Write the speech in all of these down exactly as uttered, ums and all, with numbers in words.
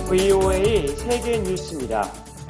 브이오에이 세계 뉴스입니다.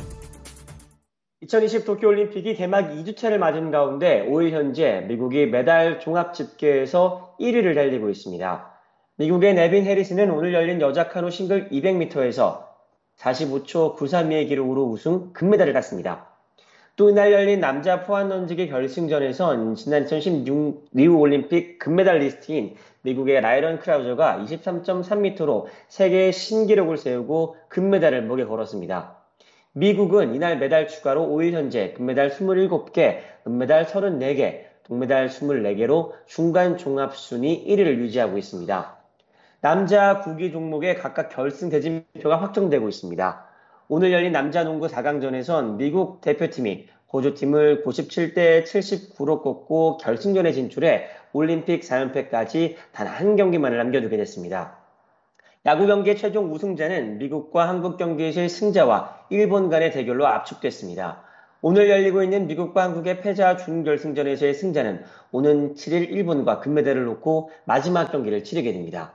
이천이십 도쿄올림픽이 개막 이 주차를 맞은 가운데 오 일 현재 미국이 메달 종합 집계에서 일 위를 달리고 있습니다. 미국의 네빈 해리스는 오늘 열린 여자 카누 싱글 이백 미터에서 사십오 초 구삼이의 기록으로 우승 금메달을 땄습니다. 또 이날 열린 남자 포환 던지기 결승전에선 지난 이천십육 리우올림픽 금메달리스트인 미국의 라이런 크라우저가 이십삼 점 삼 미터로 세계 신기록을 세우고 금메달을 목에 걸었습니다. 미국은 이날 메달 추가로 오 일 현재 금메달 이십칠 개, 은메달 삼십사 개, 동메달 이십사 개로 중간 종합 순위 일 위를 유지하고 있습니다. 남자 구기 종목의 각각 결승 대진표가 확정되고 있습니다. 오늘 열린 남자 농구 사 강전에선 미국 대표팀이 호주팀을 구십칠 대 칠십구로 꺾고 결승전에 진출해 올림픽 사 연패까지 단 한 경기만을 남겨두게 됐습니다. 야구 경기의 최종 우승자는 미국과 한국 경기의 승자와 일본 간의 대결로 압축됐습니다. 오늘 열리고 있는 미국과 한국의 패자 준결승전에서의 승자는 오는 칠 일 일본과 금메달을 놓고 마지막 경기를 치르게 됩니다.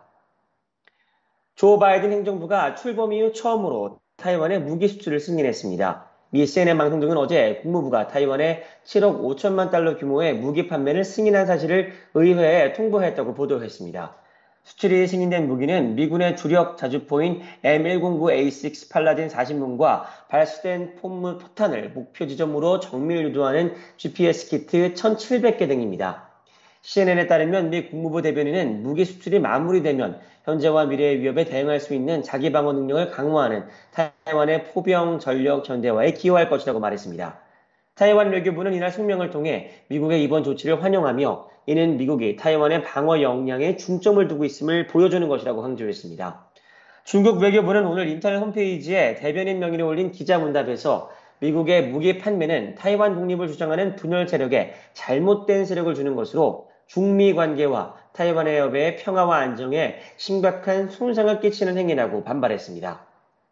조 바이든 행정부가 출범 이후 처음으로 타이완에 무기 수출을 승인했습니다. 미 씨엔엔 방송 등은 어제 국무부가 타이완에 칠억 오천만 달러 규모의 무기 판매를 승인한 사실을 의회에 통보했다고 보도했습니다. 수출이 승인된 무기는 미군의 주력 자주포인 엠 백구 에이 육 팔라딘 사십 문과 발수된 포무 포탄을 목표 지점으로 정밀 유도하는 지피에스 키트 천칠백 개 등입니다. 씨엔엔에 따르면 미 국무부 대변인은 무기 수출이 마무리되면 현재와 미래의 위협에 대응할 수 있는 자기 방어 능력을 강화하는 타이완의 포병 전력 현대화에 기여할 것이라고 말했습니다. 타이완 외교부는 이날 성명을 통해 미국의 이번 조치를 환영하며 이는 미국이 타이완의 방어 역량에 중점을 두고 있음을 보여주는 것이라고 강조했습니다. 중국 외교부는 오늘 인터넷 홈페이지에 대변인 명의로 올린 기자문답에서 미국의 무기 판매는 타이완 독립을 주장하는 분열 세력에 잘못된 세력을 주는 것으로 중미 관계와 타이완 해협의 평화와 안정에 심각한 손상을 끼치는 행위라고 반발했습니다.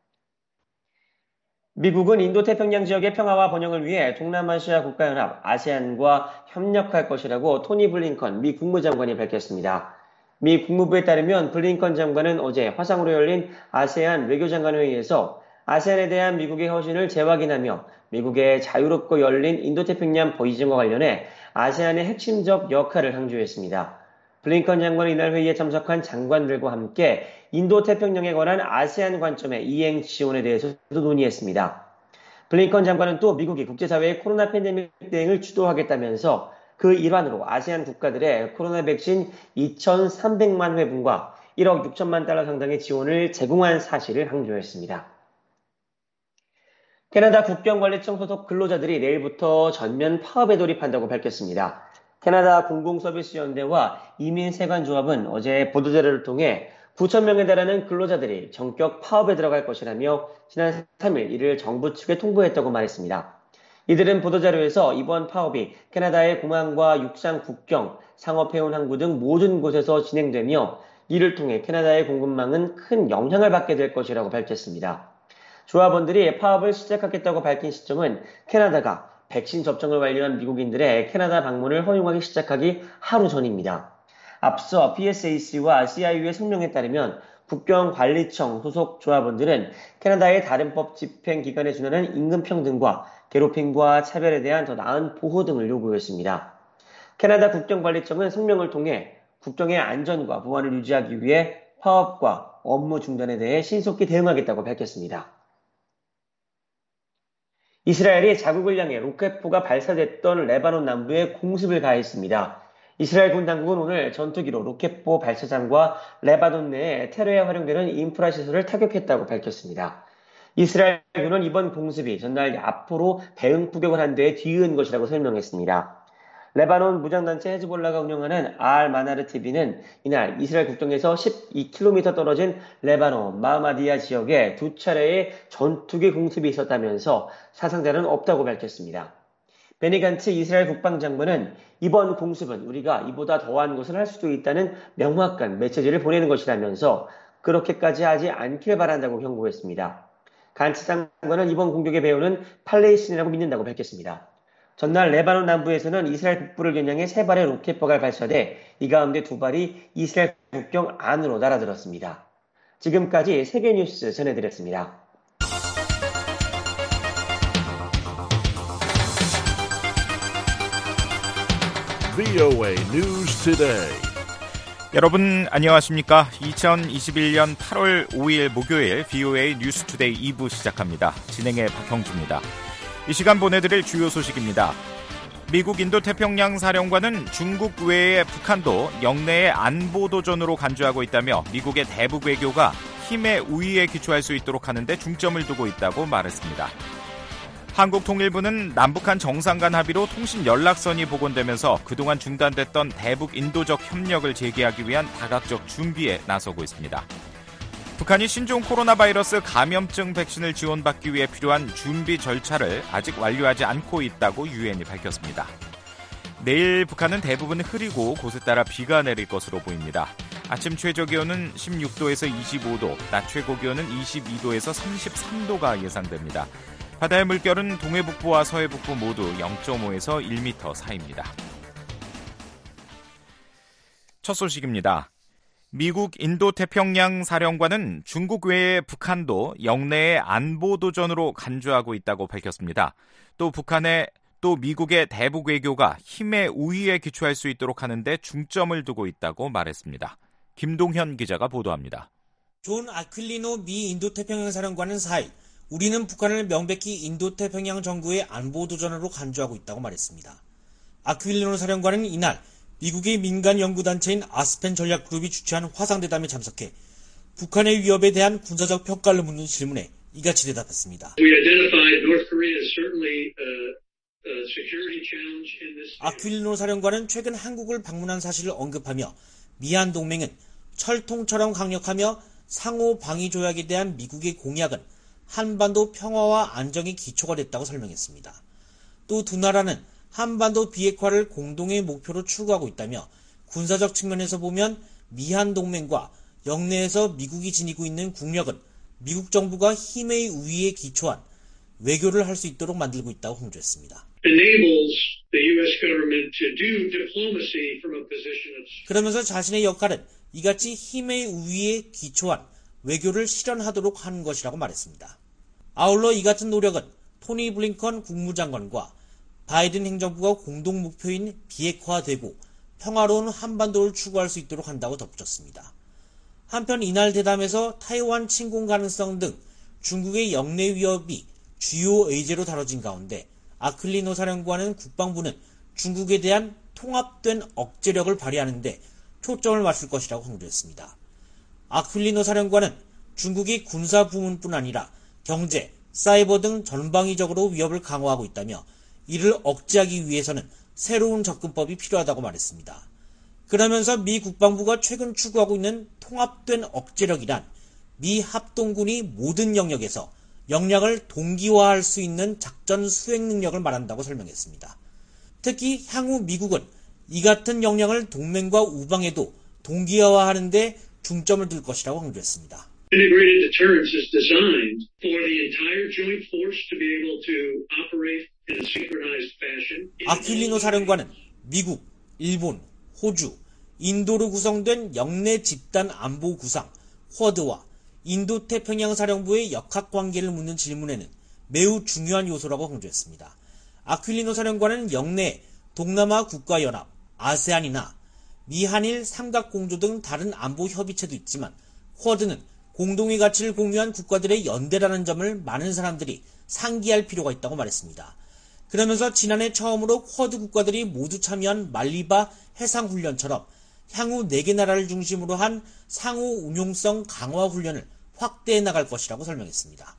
미국은 인도태평양 지역의 평화와 번영을 위해 동남아시아 국가연합 아세안과 협력할 것이라고 토니 블링컨 미 국무장관이 밝혔습니다. 미 국무부에 따르면 블링컨 장관은 어제 화상으로 열린 아세안 외교장관 회의에서 아세안에 대한 미국의 허신을 재확인하며 미국의 자유롭고 열린 인도태평양 비전과 관련해 아세안의 핵심적 역할을 강조했습니다. 블링컨 장관은 이날 회의에 참석한 장관들과 함께 인도태평양에 관한 아세안 관점의 이행 지원에 대해서도 논의했습니다. 블링컨 장관은 또 미국이 국제사회의 코로나 팬데믹 대응을 주도하겠다면서 그 일환으로 아세안 국가들의 코로나 백신 이천삼백만 회분과 일억 육천만 달러 상당의 지원을 제공한 사실을 강조했습니다. 캐나다 국경관리청 소속 근로자들이 내일부터 전면 파업에 돌입한다고 밝혔습니다. 캐나다 공공서비스연대와 이민세관조합은 어제 보도자료를 통해 구천 명에 달하는 근로자들이 전격 파업에 들어갈 것이라며 지난 삼 일 이를 정부 측에 통보했다고 말했습니다. 이들은 보도자료에서 이번 파업이 캐나다의 공항과 육상 국경, 상업해운 항구 등 모든 곳에서 진행되며 이를 통해 캐나다의 공급망은 큰 영향을 받게 될 것이라고 밝혔습니다. 조합원들이 파업을 시작하겠다고 밝힌 시점은 캐나다가 백신 접종을 완료한 미국인들의 캐나다 방문을 허용하기 시작하기 하루 전입니다. 앞서 피에스에이씨와 씨아이유의 성명에 따르면 국경관리청 소속 조합원들은 캐나다의 다른 법 집행기관에 준하는 임금평등과 괴롭힘과 차별에 대한 더 나은 보호 등을 요구했습니다. 캐나다 국경관리청은 성명을 통해 국경의 안전과 보안을 유지하기 위해 파업과 업무 중단에 대해 신속히 대응하겠다고 밝혔습니다. 이스라엘이 자국을 향해 로켓포가 발사됐던 레바논 남부에 공습을 가했습니다. 이스라엘 군 당국은 오늘 전투기로 로켓포 발사장과 레바논 내에 테러에 활용되는 인프라 시설을 타격했다고 밝혔습니다. 이스라엘군은 이번 공습이 전날 야포로 대응 포격을 한 데에 뒤이은 것이라고 설명했습니다. 레바논 무장단체 헤즈볼라가 운영하는 알-마나르 티비는 이날 이스라엘 국경에서 십이 킬로미터 떨어진 레바논 마흐마디야 지역에 두 차례의 전투기 공습이 있었다면서 사상자는 없다고 밝혔습니다. 베니 간츠 이스라엘 국방장관은 이번 공습은 우리가 이보다 더한 것을 할 수도 있다는 명확한 메시지를 보내는 것이라면서 그렇게까지 하지 않길 바란다고 경고했습니다. 간츠 장관은 이번 공격의 배후는 팔레스타인이라고 믿는다고 밝혔습니다. 전날 레바논 남부에서는 이스라엘 북부를 겨냥해 세 발의 로켓포가 발사돼 이 가운데 두 발이 이스라엘 국경 안으로 날아들었습니다. 지금까지 세계뉴스 전해드렸습니다. 브이오에이 News Today. 여러분 안녕하십니까? 이천이십일년 팔월 오일 목요일 브이오에이 뉴스 투데이 이 부 시작합니다. 진행의 박형주입니다. 이 시간 보내드릴 주요 소식입니다. 미국 인도태평양 사령관은 중국 외에 북한도 영내의 안보도전으로 간주하고 있다며 미국의 대북 외교가 힘의 우위에 기초할 수 있도록 하는데 중점을 두고 있다고 말했습니다. 한국통일부는 남북한 정상 간 합의로 통신 연락선이 복원되면서 그동안 중단됐던 대북 인도적 협력을 재개하기 위한 다각적 준비에 나서고 있습니다. 북한이 신종 코로나 바이러스 감염증 백신을 지원받기 위해 필요한 준비 절차를 아직 완료하지 않고 있다고 유엔이 밝혔습니다. 내일 북한은 대부분 흐리고 곳에 따라 비가 내릴 것으로 보입니다. 아침 최저기온은 십육 도에서 이십오 도, 낮 최고기온은 이십이 도에서 삼십삼 도가 예상됩니다. 바다의 물결은 동해북부와 서해북부 모두 영 점 오에서 일 미터 사이입니다. 첫 소식입니다. 미국 인도태평양 사령관은 중국 외에 북한도 영내의 안보도전으로 간주하고 있다고 밝혔습니다. 또 북한의 또 미국의 대북 외교가 힘의 우위에 기초할 수 있도록 하는데 중점을 두고 있다고 말했습니다. 김동현 기자가 보도합니다. 존 아퀼리노 미 인도태평양 사령관은 사일 우리는 북한을 명백히 인도태평양 정부의 안보도전으로 간주하고 있다고 말했습니다. 아퀼리노 사령관은 이날 미국의 민간 연구단체인 아스펜 전략그룹이 주최한 화상대담에 참석해 북한의 위협에 대한 군사적 평가를 묻는 질문에 이같이 대답했습니다. 아퀼리노 사령관은 최근 한국을 방문한 사실을 언급하며 미한 동맹은 철통처럼 강력하며 상호 방위 조약에 대한 미국의 공약은 한반도 평화와 안정의 기초가 됐다고 설명했습니다. 또 두 나라는 한반도 비핵화를 공동의 목표로 추구하고 있다며 군사적 측면에서 보면 미한 동맹과 영내에서 미국이 지니고 있는 국력은 미국 정부가 힘의 우위에 기초한 외교를 할 수 있도록 만들고 있다고 홍조했습니다. 그러면서 자신의 역할은 이같이 힘의 우위에 기초한 외교를 실현하도록 하는 것이라고 말했습니다. 아울러 이 같은 노력은 토니 블링컨 국무장관과 바이든 행정부가 공동 목표인 비핵화되고 평화로운 한반도를 추구할 수 있도록 한다고 덧붙였습니다. 한편 이날 대담에서 타이완 침공 가능성 등 중국의 영내 위협이 주요 의제로 다뤄진 가운데 아퀼리노 사령관은 국방부는 중국에 대한 통합된 억제력을 발휘하는 데 초점을 맞출 것이라고 강조했습니다. 아퀼리노 사령관은 중국이 군사 부문뿐 아니라 경제, 사이버 등 전방위적으로 위협을 강화하고 있다며 이를 억제하기 위해서는 새로운 접근법이 필요하다고 말했습니다. 그러면서 미 국방부가 최근 추구하고 있는 통합된 억제력이란 미 합동군이 모든 영역에서 역량을 동기화할 수 있는 작전 수행 능력을 말한다고 설명했습니다. 특히 향후 미국은 이 같은 역량을 동맹과 우방에도 동기화하는 데 중점을 둘 것이라고 강조했습니다. Integrated deterrence is designed for the entire joint force to be able to operate in a synchronized fashion. 아퀼리노 사령관은 미국, 일본, 호주, 인도로 구성된 영내 집단 안보 구상 쿼드와 인도태평양 사령부의 역학관계를 묻는 질문에는 매우 중요한 요소라고 강조했습니다. 아퀼리노 사령관은 영내 동남아 국가연합, 아세안이나 미한일 삼각공조 등 다른 안보 협의체도 있지만 쿼드는 공동의 가치를 공유한 국가들의 연대라는 점을 많은 사람들이 상기할 필요가 있다고 말했습니다. 그러면서 지난해 처음으로 쿼드 국가들이 모두 참여한 말리바 해상훈련처럼 향후 네 개 나라를 중심으로 한 상호 운용성 강화 훈련을 확대해 나갈 것이라고 설명했습니다.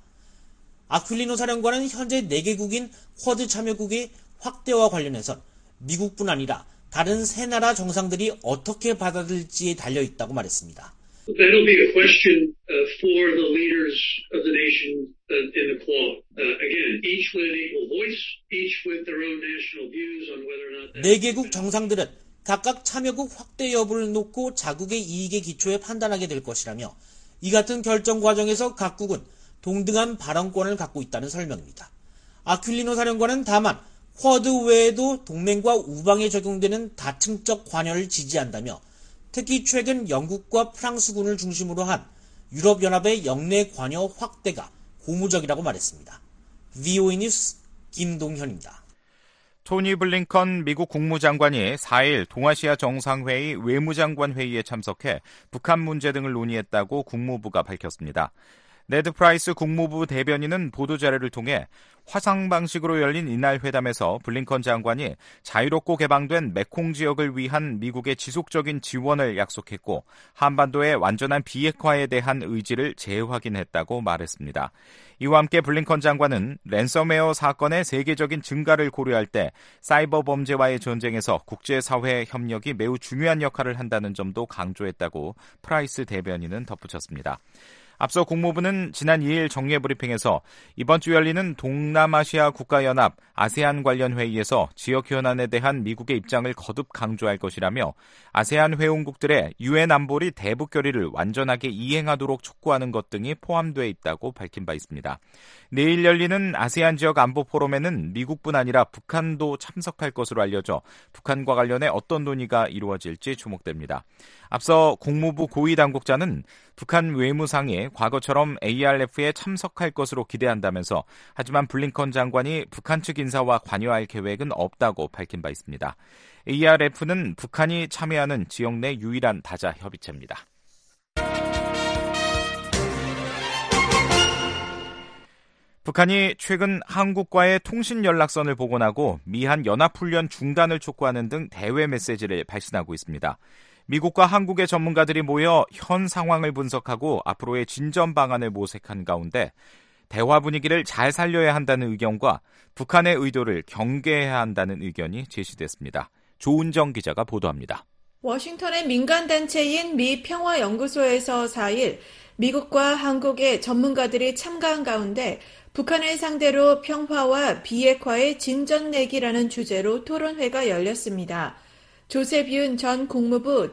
아퀼리노 사령관은 현재 네 개국인 쿼드 참여국의 확대와 관련해선 미국뿐 아니라 다른 세 나라 정상들이 어떻게 받아들일지에 달려있다고 말했습니다. That'll be a question uh, for the leaders of the nation uh, in the Quad. Uh, again, each with an equal voice, each with their own national views on whether or not that... 네 개국 정상들은 각각 참여국 확대 여부를 놓고 자국의 이익에 기초해 판단하게 될 것이라며 이 같은 결정 과정에서 각국은 동등한 발언권을 갖고 있다는 설명입니다. 아퀼리노 사령관은 다만 쿼드 외에도 동맹과 우방에 적용되는 다층적 관여를 지지한다며 특히 최근 영국과 프랑스군을 중심으로 한 유럽연합의 영내 관여 확대가 고무적이라고 말했습니다. 브이오에이 뉴스 김동현입니다. 토니 블링컨 미국 국무장관이 사 일 동아시아 정상회의 외무장관 회의에 참석해 북한 문제 등을 논의했다고 국무부가 밝혔습니다. 네드 프라이스 국무부 대변인은 보도자료를 통해 화상 방식으로 열린 이날 회담에서 블링컨 장관이 자유롭고 개방된 메콩 지역을 위한 미국의 지속적인 지원을 약속했고 한반도의 완전한 비핵화에 대한 의지를 재확인했다고 말했습니다. 이와 함께 블링컨 장관은 랜섬웨어 사건의 세계적인 증가를 고려할 때 사이버 범죄와의 전쟁에서 국제사회 협력이 매우 중요한 역할을 한다는 점도 강조했다고 프라이스 대변인은 덧붙였습니다. 앞서 국무부는 지난 이 일 정례 브리핑에서 이번 주 열리는 동남아시아 국가연합 아세안 관련 회의에서 지역 현안에 대한 미국의 입장을 거듭 강조할 것이라며 아세안 회원국들의 유엔 안보리 대북 결의를 완전하게 이행하도록 촉구하는 것 등이 포함되어 있다고 밝힌 바 있습니다. 내일 열리는 아세안 지역 안보 포럼에는 미국뿐 아니라 북한도 참석할 것으로 알려져 북한과 관련해 어떤 논의가 이루어질지 주목됩니다. 앞서 국무부 고위 당국자는 북한 외무상이 과거처럼 에이알에프에 참석할 것으로 기대한다면서 하지만 블링컨 장관이 북한 측 인사와 관여할 계획은 없다고 밝힌 바 있습니다. 에이알에프는 북한이 참여하는 지역 내 유일한 다자 협의체입니다. 북한이 최근 한국과의 통신 연락선을 복원하고 미한 연합훈련 중단을 촉구하는 등 대외 메시지를 발신하고 있습니다. 미국과 한국의 전문가들이 모여 현 상황을 분석하고 앞으로의 진전 방안을 모색한 가운데 대화 분위기를 잘 살려야 한다는 의견과 북한의 의도를 경계해야 한다는 의견이 제시됐습니다. 조은정 기자가 보도합니다. 워싱턴의 민간단체인 미 평화연구소에서 사 일 미국과 한국의 전문가들이 참가한 가운데 북한을 상대로 평화와 비핵화의 진전내기라는 주제로 토론회가 열렸습니다. 조셉 윤 전 국무부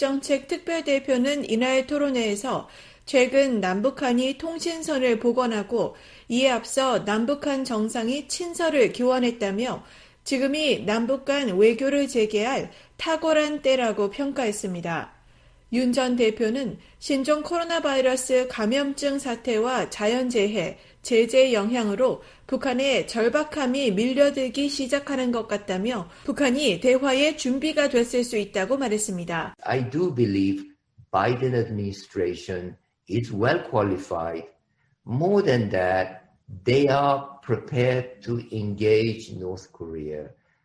대북정책특별대표는 이날 토론회에서 최근 남북한이 통신선을 복원하고 이에 앞서 남북한 정상이 친서를 교환했다며 지금이 남북 간 외교를 재개할 탁월한 때라고 평가했습니다. 윤 전 대표는 신종 코로나 바이러스 감염증 사태와 자연재해, 제재 영향으로 북한의 절박함이 밀려들기 시작하는 것 같다며 북한이 대화에 준비가 됐을 수 있다고 말했습니다. I do believe Biden administration is well qualified. More than that, they are prepared to engage North Korea.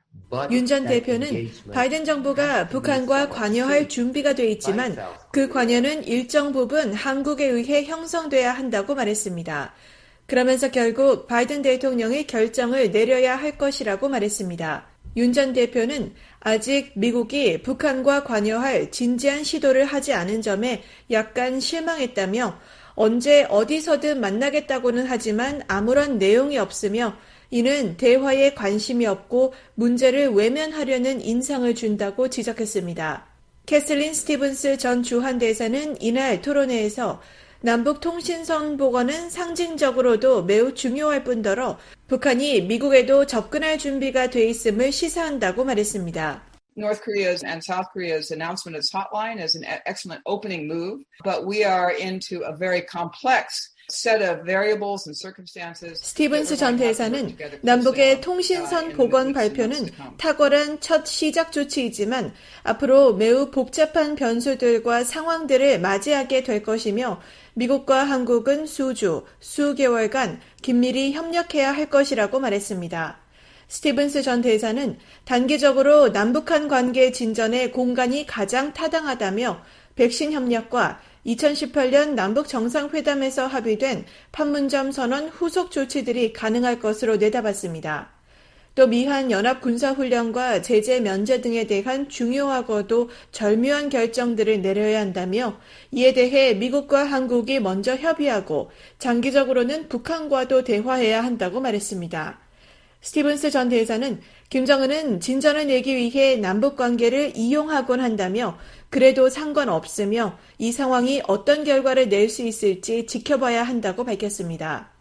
윤 전 대표는 바이든 정부가 북한과 관여할 준비가 돼 있지만 그 관여는 일정 부분 한국에 의해 형성돼야 한다고 말했습니다. 그러면서 결국 바이든 대통령이 결정을 내려야 할 것이라고 말했습니다. 윤 전 대표는 아직 미국이 북한과 관여할 진지한 시도를 하지 않은 점에 약간 실망했다며 언제 어디서든 만나겠다고는 하지만 아무런 내용이 없으며 이는 대화에 관심이 없고 문제를 외면하려는 인상을 준다고 지적했습니다. 캐슬린 스티븐스 전 주한대사는 이날 토론회에서 남북 통신선 복원은 상징적으로도 매우 중요할 뿐더러 북한이 미국에도 접근할 준비가 돼 있음을 시사한다고 말했습니다. North Korea's and South Korea's announcement of this hotline is an excellent opening move, but we are into a very complex set of variables and circumstances. 스티븐스 전 대사는 남북의 통신선 복원 발표는 탁월한 첫 시작 조치이지만 앞으로 매우 복잡한 변수들과 상황들을 맞이하게 될 것이며 미국과 한국은 수주, 수개월간 긴밀히 협력해야 할 것이라고 말했습니다. 스티븐스 전 대사는 단기적으로 남북한 관계 진전의 공간이 가장 타당하다며 백신 협력과 이천십팔 년 남북 정상회담에서 합의된 판문점 선언 후속 조치들이 가능할 것으로 내다봤습니다. 또 미한 연합 군사훈련과 제재 면제 등에 대한 중요하고도 절묘한 결정들을 내려야 한다며 이에 대해 미국과 한국이 먼저 협의하고 장기적으로는 북한과도 대화해야 한다고 말했습니다. 스티븐스 전 대사는 김정은은 진전을 내기 위해 남북관계를 이용하곤 한다며 그래도 상관없으며 이 상황이 어떤 결과를 낼 수 있을지 지켜봐야 한다고 밝혔습니다.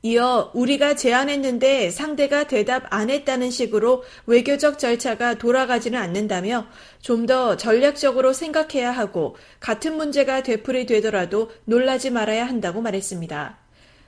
이어 우리가 제안했는데 상대가 대답 안 했다는 식으로 외교적 절차가 돌아가지는 않는다며 좀 더 전략적으로 생각해야 하고 같은 문제가 되풀이되더라도 놀라지 말아야 한다고 말했습니다.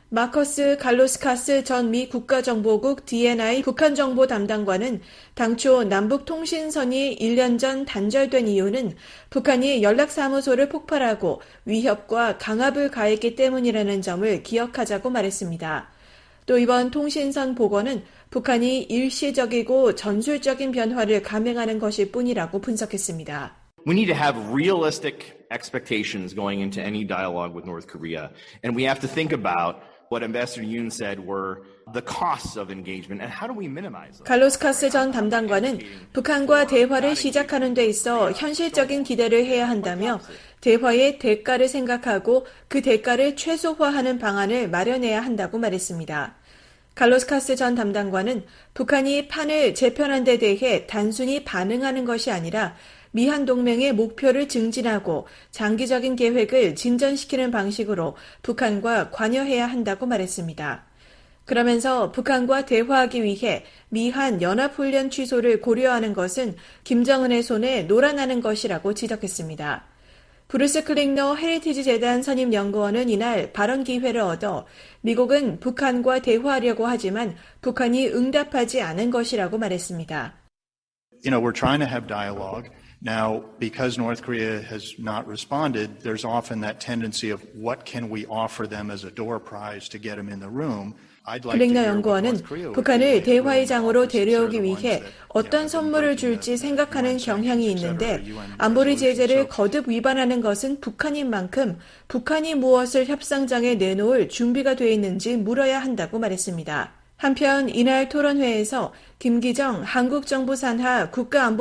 마커스 갈로스카스 전 미 국가정보국 디엔아이 북한정보 담당관은 당초 남북통신선이 일 년 전 단절된 이유는 북한이 연락사무소를 폭발하고 위협과 강압을 가했기 때문이라는 점을 기억하자고 말했습니다. 또 이번 통신선 복원은 북한이 일시적이고 전술적인 변화를 감행하는 것일 뿐이라고 분석했습니다. We need to have realistic expectations going into any dialogue with North Korea, and we have to think about what Ambassador Yoon said were the costs of engagement and how do we minimize them. 갈로스카스 전 담당관은 북한과 대화를 시작하는 데 있어 현실적인 기대를 해야 한다며 대화의 대가를 생각하고 그 대가를 최소화하는 방안을 마련해야 한다고 말했습니다. 갈로스카스 전 담당관은 북한이 판을 재편한 데 대해 단순히 반응하는 것이 아니라 미한 동맹의 목표를 증진하고 장기적인 계획을 진전시키는 방식으로 북한과 관여해야 한다고 말했습니다. 그러면서 북한과 대화하기 위해 미한 연합훈련 취소를 고려하는 것은 김정은의 손에 놀아나는 것이라고 지적했습니다. 브루스 클링너 헤리티지 재단 선임 연구원은 이날 발언 기회를 얻어 미국은 북한과 대화하려고 하지만 북한이 응답하지 않은 것이라고 말했습니다. You know, we're trying to have dialogue. Now, because North Korea has not responded, there's often that tendency of what can we offer them as a door prize to get them in the room. 클링너 연구원은 북한을 대화의 장으로 데려오기 위해 어떤 선물을 줄지 생각하는 경향이 있는데 안보리 제재를 거듭 위반하는 것은 북한인 만큼 북한이 무엇을 협상장에 내놓을 준비가 돼 있는지 물어야 한다고 말했습니다. 한편 이날 토론회에서 김기정 한국정부 산하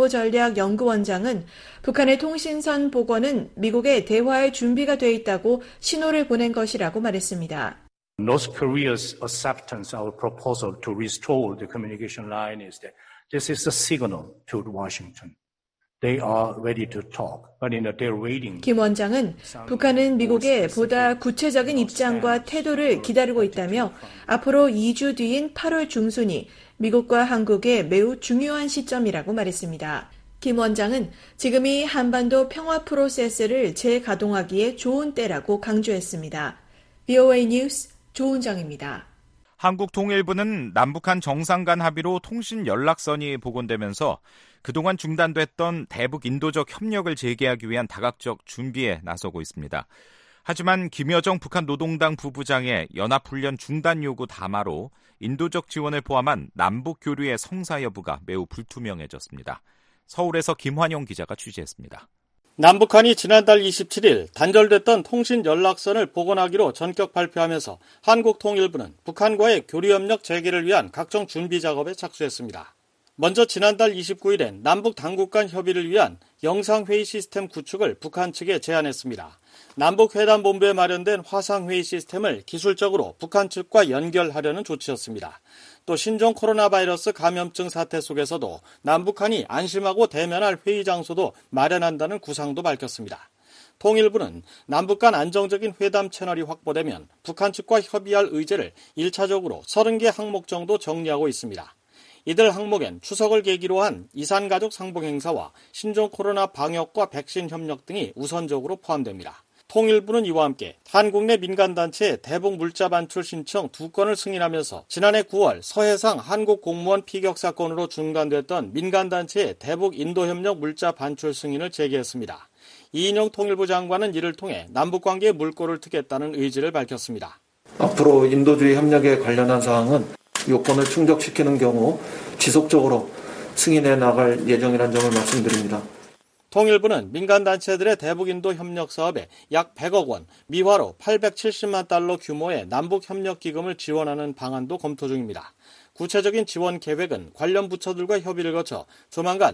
국가안보전략연구원장은 북한의 통신선 복원은 미국의 대화의 준비가 돼 있다고 신호를 보낸 것이라고 말했습니다. North Korea's acceptance of our proposal to restore the communication line is that this is a signal to Washington. They are ready to talk, but you know, they're waiting. 김 원장은 북한은 미국의 보다 구체적인 입장과 태도를 기다리고 있다며 앞으로 이 주 뒤인 팔월 중순이 미국과 한국의 매우 중요한 시점이라고 말했습니다. 김 원장은 지금이 한반도 평화 프로세스를 재가동하기에 좋은 때라고 강조했습니다. 브이오에이 뉴스 조은정입니다. 한국통일부는 남북한 정상 간 합의로 통신 연락선이 복원되면서 그동안 중단됐던 대북 인도적 협력을 재개하기 위한 다각적 준비에 나서고 있습니다. 하지만 김여정 북한 노동당 부부장의 연합훈련 중단 요구 담화로 인도적 지원을 포함한 남북 교류의 성사 여부가 매우 불투명해졌습니다. 서울에서 김환영 기자가 취재했습니다. 남북한이 지난달 이십칠일 단절됐던 통신 연락선을 복원하기로 전격 발표하면서 한국통일부는 북한과의 교류협력 재개를 위한 각종 준비 작업에 착수했습니다. 먼저 지난달 이십구일엔 남북 당국 간 협의를 위한 영상회의 시스템 구축을 북한 측에 제안했습니다. 남북회담본부에 마련된 화상회의 시스템을 기술적으로 북한 측과 연결하려는 조치였습니다. 또 신종 코로나 바이러스 감염증 사태 속에서도 남북한이 안심하고 대면할 회의 장소도 마련한다는 구상도 밝혔습니다. 통일부는 남북 간 안정적인 회담 채널이 확보되면 북한 측과 협의할 의제를 일차적으로 서른 개 항목 정도 정리하고 있습니다. 이들 항목엔 추석을 계기로 한 이산가족 상봉 행사와 신종 코로나 방역과 백신 협력 등이 우선적으로 포함됩니다. 통일부는 이와 함께 한국 내 민간단체의 대북 물자 반출 신청 두 건을 승인하면서 지난해 구월 서해상 한국 공무원 피격 사건으로 중단됐던 민간단체의 대북 인도협력 물자 반출 승인을 재개했습니다. 이인영 통일부 장관은 이를 통해 남북관계에 물꼬를 트겠다는 의지를 밝혔습니다. 앞으로 인도주의 협력에 관련한 사항은 요건을 충족시키는 경우 지속적으로 승인해 나갈 예정이라는 점을 말씀드립니다. 통일부는 민간단체들의 대북인도 협력 사업에 약 백억 원, 미화로 팔백칠십만 달러 규모의 남북협력기금을 지원하는 방안도 검토 중입니다. 구체적인 지원 계획은 관련 부처들과 협의를 거쳐 조만간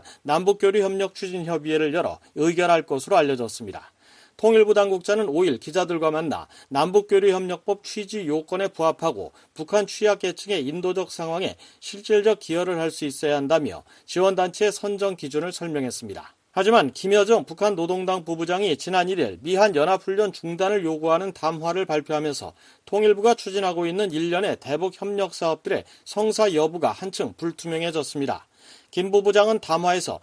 남북교류협력추진협의회를 열어 의결할 것으로 알려졌습니다. 통일부 당국자는 오일 기자들과 만나 남북교류협력법 취지 요건에 부합하고 북한 취약계층의 인도적 상황에 실질적 기여를 할 수 있어야 한다며 지원단체의 선정 기준을 설명했습니다. 하지만 김여정 북한 노동당 부부장이 지난 일 일 미한 연합훈련 중단을 요구하는 담화를 발표하면서 통일부가 추진하고 있는 일련의 대북 협력 사업들의 성사 여부가 한층 불투명해졌습니다. 김 부부장은 담화에서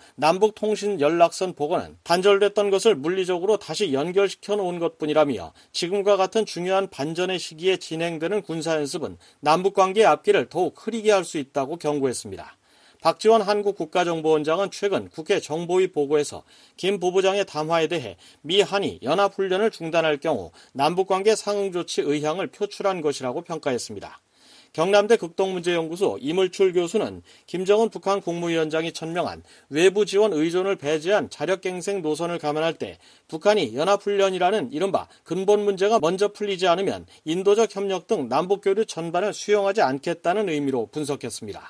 남북통신연락선 복원은 단절됐던 것을 물리적으로 다시 연결시켜 놓은 것뿐이라며 지금과 같은 중요한 반전의 시기에 진행되는 군사연습은 남북관계의 앞길을 더욱 흐리게 할 수 있다고 경고했습니다. 박지원 한국국가정보원장은 최근 국회 정보위 보고에서 김 부부장의 담화에 대해 미 한이 연합훈련을 중단할 경우 남북관계 상응조치 의향을 표출한 것이라고 평가했습니다. 경남대 극동문제연구소 이물출 교수는 김정은 북한 국무위원장이 천명한 외부 지원 의존을 배제한 자력갱생 노선을 감안할 때 북한이 연합훈련이라는 이른바 근본 문제가 먼저 풀리지 않으면 인도적 협력 등 남북교류 전반을 수용하지 않겠다는 의미로 분석했습니다.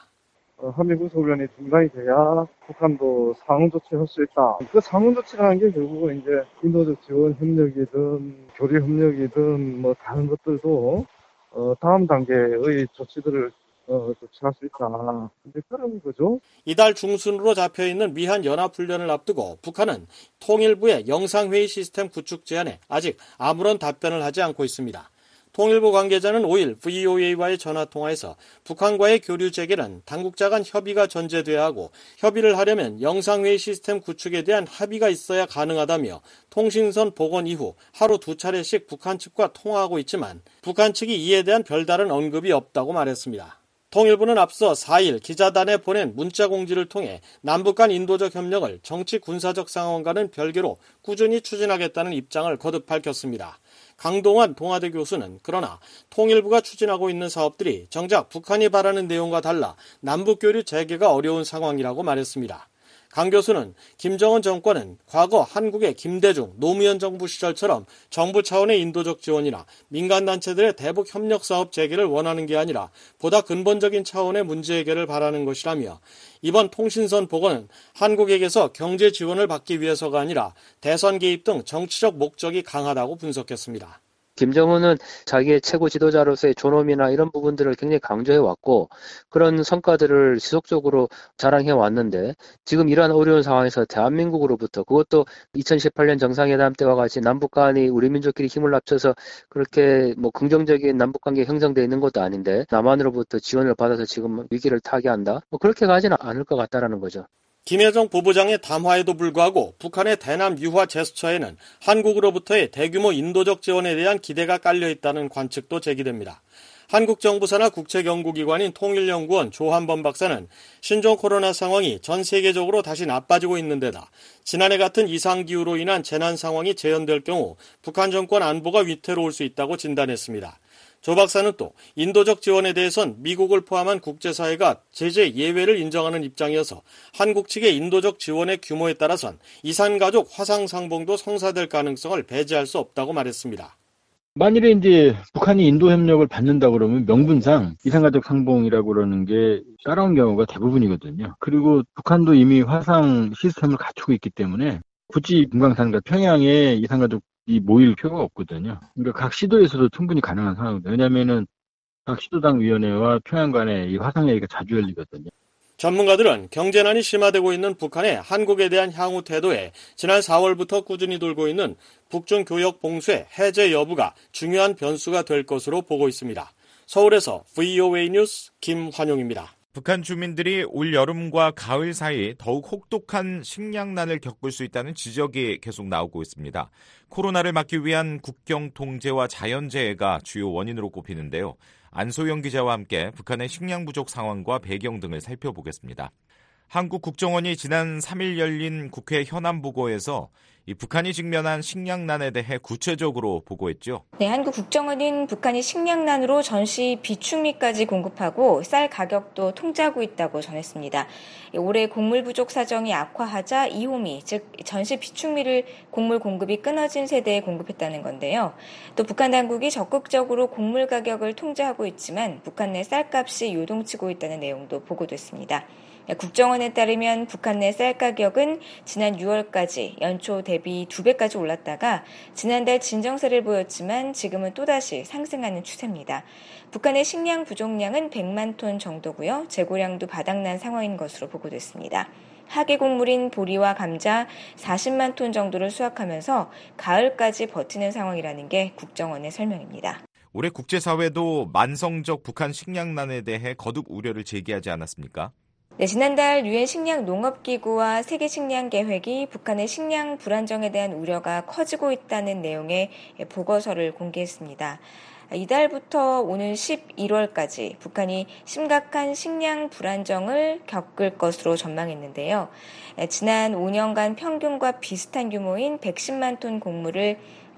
한미군사훈련이 중단이 돼야 북한도 상응조치를 할 수 있다. 그 상응조치라는 게 결국은 이제 인도적 지원 협력이든 교류 협력이든 뭐 다른 것들도 어, 다음 단계의 조치들을 어, 조치할 수 있다. 이제 그런 거죠. 이달 중순으로 잡혀있는 미한 연합훈련을 앞두고 북한은 통일부의 영상회의 시스템 구축 제안에 아직 아무런 답변을 하지 않고 있습니다. 통일부 관계자는 오 일 브이오에이와의 전화통화에서 북한과의 교류 재개는 당국자 간 협의가 전제돼야 하고 협의를 하려면 영상회의 시스템 구축에 대한 합의가 있어야 가능하다며 통신선 복원 이후 하루 두 차례씩 북한 측과 통화하고 있지만 북한 측이 이에 대한 별다른 언급이 없다고 말했습니다. 통일부는 앞서 사 일 기자단에 보낸 문자 공지를 통해 남북 간 인도적 협력을 정치 군사적 상황과는 별개로 꾸준히 추진하겠다는 입장을 거듭 밝혔습니다. 강동원 동아대 교수는 그러나 통일부가 추진하고 있는 사업들이 정작 북한이 바라는 내용과 달라 남북교류 재개가 어려운 상황이라고 말했습니다. 강 교수는 김정은 정권은 과거 한국의 김대중, 노무현 정부 시절처럼 정부 차원의 인도적 지원이나 민간단체들의 대북 협력 사업 재개를 원하는 게 아니라 보다 근본적인 차원의 문제 해결을 바라는 것이라며 이번 통신선 복원은 한국에게서 경제 지원을 받기 위해서가 아니라 대선 개입 등 정치적 목적이 강하다고 분석했습니다. 김정은은 자기의 최고 지도자로서의 존엄이나 이런 부분들을 굉장히 강조해왔고 그런 성과들을 지속적으로 자랑해 왔는데 지금 이러한 어려운 상황에서 대한민국으로부터 그것도 이천십팔 년 정상회담 때와 같이 남북 간이 우리 민족끼리 힘을 합쳐서 그렇게 뭐 긍정적인 남북관계 형성되어 있는 것도 아닌데 남한으로부터 지원을 받아서 지금 위기를 타개한다? 뭐 그렇게 가지는 않을 것 같다라는 거죠. 김여정 부부장의 담화에도 불구하고 북한의 대남 유화 제스처에는 한국으로부터의 대규모 인도적 지원에 대한 기대가 깔려있다는 관측도 제기됩니다. 한국 정부사나 국책연구기관인 통일연구원 조한범 박사는 신종 코로나 상황이 전 세계적으로 다시 나빠지고 있는 데다 지난해 같은 이상기후로 인한 재난 상황이 재현될 경우 북한 정권 안보가 위태로울 수 있다고 진단했습니다. 조 박사는 또 인도적 지원에 대해선 미국을 포함한 국제사회가 제재 예외를 인정하는 입장이어서 한국 측의 인도적 지원의 규모에 따라선 이산가족 화상상봉도 성사될 가능성을 배제할 수 없다고 말했습니다. 만일에 이제 북한이 인도 협력을 받는다 그러면 명분상 이산가족 상봉이라고 그러는 게 따라온 경우가 대부분이거든요. 그리고 북한도 이미 화상 시스템을 갖추고 있기 때문에 굳이 금강산과 평양에 이산가족 이 모일 필요가 없거든요. 그러니까 각 시도에서도 충분히 가능한 상황입니다. 왜냐하면은 각 시도당 위원회와 평양 간에 이 화상회의가 자주 열리거든요. 전문가들은 경제난이 심화되고 있는 북한의 한국에 대한 향후 태도에 지난 사월부터 꾸준히 돌고 있는 북중 교역 봉쇄 해제 여부가 중요한 변수가 될 것으로 보고 있습니다. 서울에서 브이오에이 뉴스 김환용입니다. 북한 주민들이 올 여름과 가을 사이 더욱 혹독한 식량난을 겪을 수 있다는 지적이 계속 나오고 있습니다. 코로나를 막기 위한 국경 통제와 자연재해가 주요 원인으로 꼽히는데요. 안소영 기자와 함께 북한의 식량 부족 상황과 배경 등을 살펴보겠습니다. 한국 국정원이 지난 삼 일 열린 국회 현안보고에서 이 북한이 직면한 식량난에 대해 구체적으로 보고했죠. 네, 한국 국정원은 북한이 식량난으로 전시 비축미까지 공급하고 쌀 가격도 통제하고 있다고 전했습니다. 올해 곡물 부족 사정이 악화하자 이호미, 즉 전시 비축미를 곡물 공급이 끊어진 세대에 공급했다는 건데요. 또 북한 당국이 적극적으로 곡물 가격을 통제하고 있지만 북한 내 쌀값이 요동치고 있다는 내용도 보고됐습니다. 국정원에 따르면 북한 내 쌀 가격은 지난 유월까지 연초 대비 두 배까지 올랐다가 지난달 진정세를 보였지만 지금은 또다시 상승하는 추세입니다. 북한의 식량 부족량은 백만 톤 정도고요. 재고량도 바닥난 상황인 것으로 보고됐습니다. 하계 곡물인 보리와 감자 사십만 톤 정도를 수확하면서 가을까지 버티는 상황이라는 게 국정원의 설명입니다. 올해 국제사회도 만성적 북한 식량난에 대해 거듭 우려를 제기하지 않았습니까? 네, 지난달 유엔 식량농업기구와 세계식량계획이 북한의 식량 불안정에 대한 우려가 커지고 있다는 내용의 보고서를 공개했습니다. 이달부터 오는 십일월까지 북한이 심각한 식량 불안정을 겪을 것으로 전망했는데요. 지난 오 년간 평균과 비슷한 규모인 백십만 톤 곡물을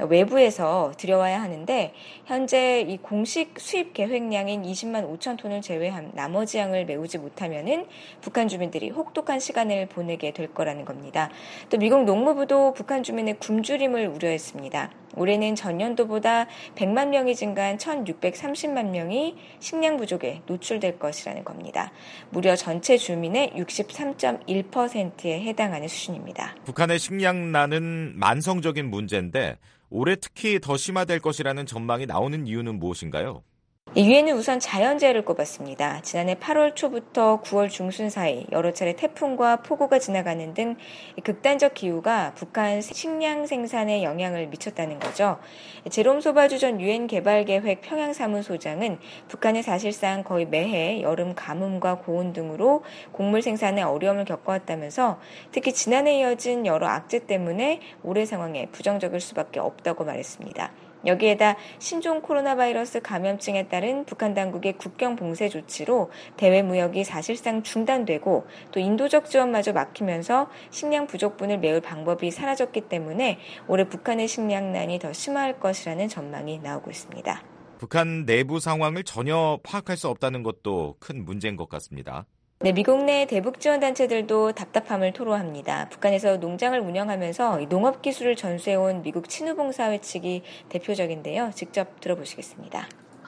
외부에서 들여와야 하는데 현재 이 공식 수입 계획량인 이십만 오천 톤을 제외한 나머지 양을 메우지 못하면은 북한 주민들이 혹독한 시간을 보내게 될 거라는 겁니다. 또 미국 농무부도 북한 주민의 굶주림을 우려했습니다. 올해는 전년도보다 백만 명이 증가한 천육백삼십만 명이 식량 부족에 노출될 것이라는 겁니다. 무려 전체 주민의 육십삼 점 일 퍼센트에 해당하는 수준입니다. 북한의 식량난은 만성적인 문제인데 올해 특히 더 심화될 것이라는 전망이 나오는 이유는 무엇인가요? 유엔은 우선 자연재해를 꼽았습니다. 지난해 팔월 초부터 구월 중순 사이 여러 차례 태풍과 폭우가 지나가는 등 극단적 기후가 북한 식량 생산에 영향을 미쳤다는 거죠. 제롬 소바주 전 유엔 개발계획 평양사무소장은 북한은 사실상 거의 매해 여름 가뭄과 고온 등으로 곡물 생산에 어려움을 겪어왔다면서 특히 지난해 이어진 여러 악재 때문에 올해 상황에 부정적일 수밖에 없다고 말했습니다. 여기에다 신종 코로나 바이러스 감염증에 따른 북한 당국의 국경 봉쇄 조치로 대외 무역이 사실상 중단되고 또 인도적 지원마저 막히면서 식량 부족분을 메울 방법이 사라졌기 때문에 올해 북한의 식량난이 더 심화할 것이라는 전망이 나오고 있습니다. 북한 내부 상황을 전혀 파악할 수 없다는 것도 큰 문제인 것 같습니다. 네, 미국 내 대북 지원 단체들도 답답함을 토로합니다. 북한에서 농장을 운영하면서 농업 기술을 전수해온 미국 친우봉사회 측이 대표적인데요. 직접 들어보시겠습니다.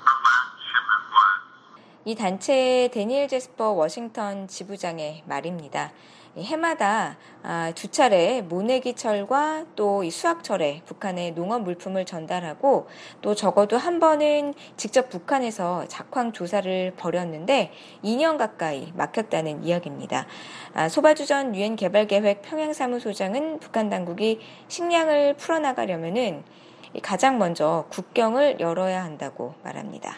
이 단체의 데니엘 제스퍼 워싱턴 지부장의 말입니다. 해마다 두 차례 모내기철과 또 이 수확철에 북한에 농업 물품을 전달하고 또 적어도 한 번은 직접 북한에서 작황 조사를 벌였는데 이 년 가까이 막혔다는 이야기입니다. 소바주 전 유엔 개발계획 평양사무소장은 북한 당국이 식량을 풀어나가려면은 가장 먼저 국경을 열어야 한다고 말합니다.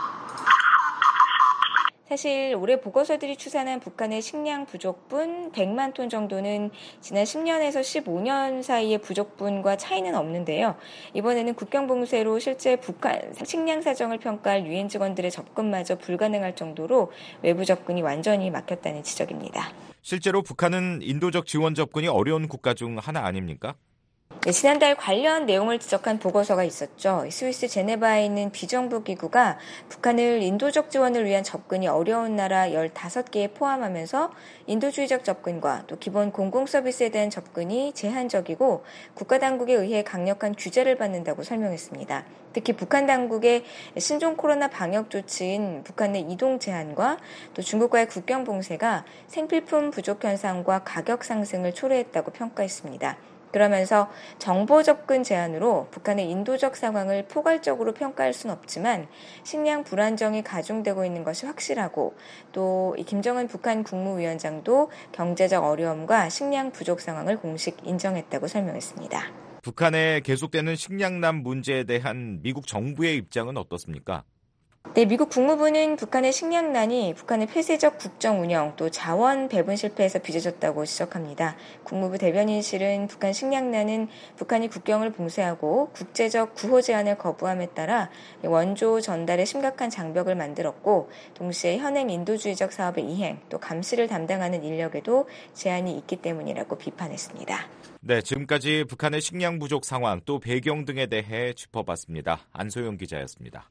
사실 올해 보고서들이 추산한 북한의 식량 부족분 백만 톤 정도는 지난 십 년에서 십오 년 사이의 부족분과 차이는 없는데요. 이번에는 국경 봉쇄로 실제 북한 식량 사정을 평가할 유엔 직원들의 접근마저 불가능할 정도로 외부 접근이 완전히 막혔다는 지적입니다. 실제로 북한은 인도적 지원 접근이 어려운 국가 중 하나 아닙니까? 네, 지난달 관련 내용을 지적한 보고서가 있었죠. 스위스 제네바에 있는 비정부 기구가 북한을 인도적 지원을 위한 접근이 어려운 나라 열다섯 개에 포함하면서 인도주의적 접근과 또 기본 공공 서비스에 대한 접근이 제한적이고 국가 당국에 의해 강력한 규제를 받는다고 설명했습니다. 특히 북한 당국의 신종 코로나 방역 조치인 북한 내 이동 제한과 또 중국과의 국경 봉쇄가 생필품 부족 현상과 가격 상승을 초래했다고 평가했습니다. 그러면서 정보 접근 제한으로 북한의 인도적 상황을 포괄적으로 평가할 수는 없지만 식량 불안정이 가중되고 있는 것이 확실하고 또 김정은 북한 국무위원장도 경제적 어려움과 식량 부족 상황을 공식 인정했다고 설명했습니다. 북한의 계속되는 식량난 문제에 대한 미국 정부의 입장은 어떻습니까? 네, 미국 국무부는 북한의 식량난이 북한의 폐쇄적 국정 운영 또 자원 배분 실패에서 빚어졌다고 지적합니다. 국무부 대변인실은 북한 식량난은 북한이 국경을 봉쇄하고 국제적 구호 제한을 거부함에 따라 원조 전달에 심각한 장벽을 만들었고 동시에 현행 인도주의적 사업의 이행 또 감시를 담당하는 인력에도 제한이 있기 때문이라고 비판했습니다. 네, 지금까지 북한의 식량 부족 상황 또 배경 등에 대해 짚어봤습니다. 안소영 기자였습니다.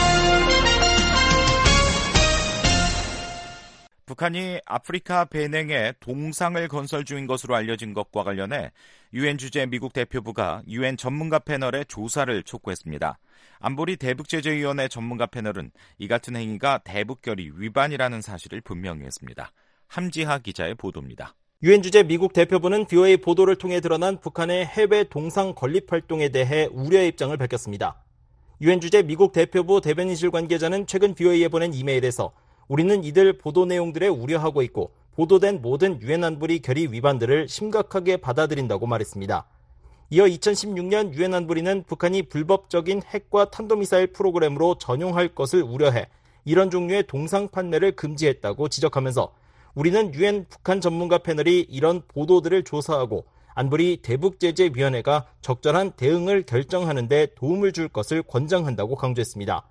북한이 아프리카 베냉에 동상을 건설 중인 것으로 알려진 것과 관련해 유엔 주재 미국 대표부가 유엔 전문가 패널에 조사를 촉구했습니다. 안보리 대북제재위원회 전문가 패널은 이 같은 행위가 대북결의 위반이라는 사실을 분명히 했습니다. 함지하 기자의 보도입니다. 유엔 주재 미국 대표부는 브이오에이 보도를 통해 드러난 북한의 해외 동상 건립 활동에 대해 우려의 입장을 밝혔습니다. 유엔 주재 미국 대표부 대변인실 관계자는 최근 브이오에이에 보낸 이메일에서 우리는 이들 보도 내용들에 우려하고 있고 보도된 모든 유엔 안보리 결의 위반들을 심각하게 받아들인다고 말했습니다. 이어 이천십육 년 유엔 안보리는 북한이 불법적인 핵과 탄도미사일 프로그램으로 전용할 것을 우려해 이런 종류의 동상 판매를 금지했다고 지적하면서 우리는 유엔 북한 전문가 패널이 이런 보도들을 조사하고 안보리 대북제재위원회가 적절한 대응을 결정하는 데 도움을 줄 것을 권장한다고 강조했습니다.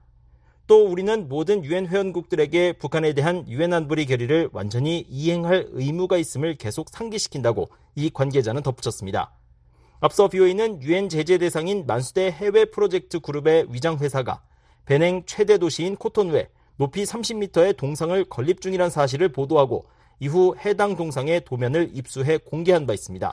또 우리는 모든 유엔 회원국들에게 북한에 대한 유엔 안보리 결의를 완전히 이행할 의무가 있음을 계속 상기시킨다고 이 관계자는 덧붙였습니다. 앞서 비오이는 유엔 제재 대상인 만수대 해외 프로젝트 그룹의 위장회사가 베냉 최대 도시인 코토누에 높이 삼십 미터의 동상을 건립 중이란 사실을 보도하고 이후 해당 동상의 도면을 입수해 공개한 바 있습니다.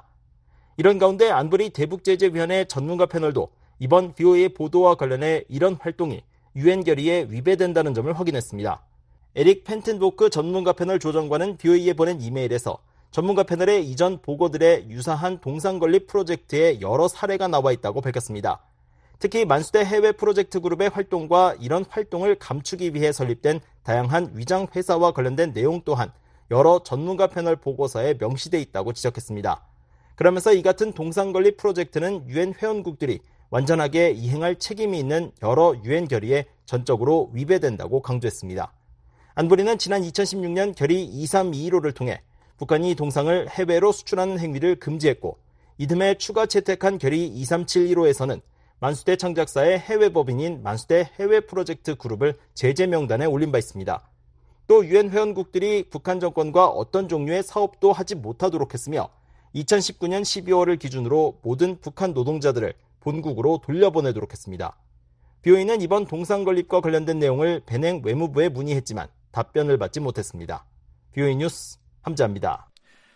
이런 가운데 안보리 대북제재위원회 전문가 패널도 이번 비오이의 보도와 관련해 이런 활동이 유엔 결의에 위배된다는 점을 확인했습니다. 에릭 펜튼보크 전문가 패널 조정관은 비오이에 보낸 이메일에서 전문가 패널의 이전 보고들의 유사한 동상 건립 프로젝트에 여러 사례가 나와 있다고 밝혔습니다. 특히 만수대 해외 프로젝트 그룹의 활동과 이런 활동을 감추기 위해 설립된 다양한 위장 회사와 관련된 내용 또한 여러 전문가 패널 보고서에 명시돼 있다고 지적했습니다. 그러면서 이 같은 동상 건립 프로젝트는 유엔 회원국들이 완전하게 이행할 책임이 있는 여러 유엔 결의에 전적으로 위배된다고 강조했습니다. 안보리는 지난 이천십육 년 결의 이삼이일오를 통해 북한이 동상을 해외로 수출하는 행위를 금지했고 이듬해 추가 채택한 결의 이삼칠일오에서는 만수대 창작사의 해외 법인인 만수대 해외 프로젝트 그룹을 제재 명단에 올린 바 있습니다. 또 유엔 회원국들이 북한 정권과 어떤 종류의 사업도 하지 못하도록 했으며 이천십구 년 십이월을 기준으로 모든 북한 노동자들을 본국으로 돌려보내도록 했습니다. 비오이는 이번 동상 건립과 관련된 내용을 베냉 외무부에 문의했지만 답변을 받지 못했습니다. 비오이 뉴스 함자입니다.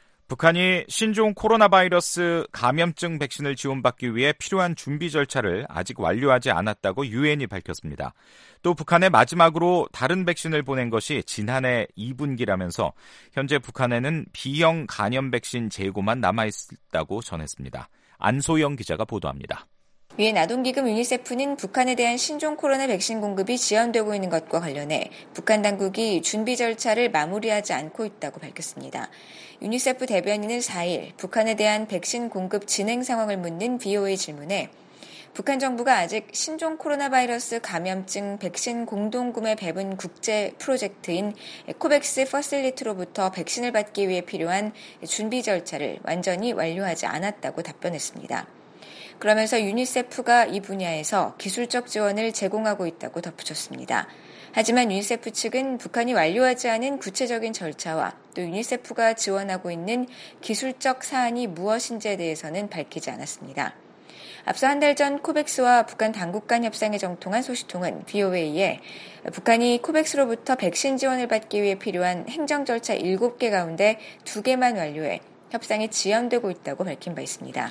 북한이 신종 코로나 바이러스 감염증 백신을 지원받기 위해 필요한 준비 절차를 아직 완료하지 않았다고 유엔이 밝혔습니다. 또 북한에 마지막으로 다른 백신을 보낸 것이 지난해 이 분기라면서 현재 북한에는 B형 간염 백신 재고만 남아있다고 전했습니다. 안소영 기자가 보도합니다. 유엔 아동기금 유니세프는 북한에 대한 신종 코로나 백신 공급이 지연되고 있는 것과 관련해 북한 당국이 준비 절차를 마무리하지 않고 있다고 밝혔습니다. 유니세프 대변인은 사일 북한에 대한 백신 공급 진행 상황을 묻는 비오에이 질문에 북한 정부가 아직 신종 코로나 바이러스 감염증 백신 공동구매 배분 국제 프로젝트인 코백스 퍼실리티로부터 백신을 받기 위해 필요한 준비 절차를 완전히 완료하지 않았다고 답변했습니다. 그러면서 유니세프가 이 분야에서 기술적 지원을 제공하고 있다고 덧붙였습니다. 하지만 유니세프 측은 북한이 완료하지 않은 구체적인 절차와 또 유니세프가 지원하고 있는 기술적 사안이 무엇인지에 대해서는 밝히지 않았습니다. 앞서 한 달 전 코백스와 북한 당국 간 협상에 정통한 소식통은 비오에이에 북한이 코백스로부터 백신 지원을 받기 위해 필요한 행정 절차 일곱 개 가운데 두 개만 완료해 협상이 지연되고 있다고 밝힌 바 있습니다.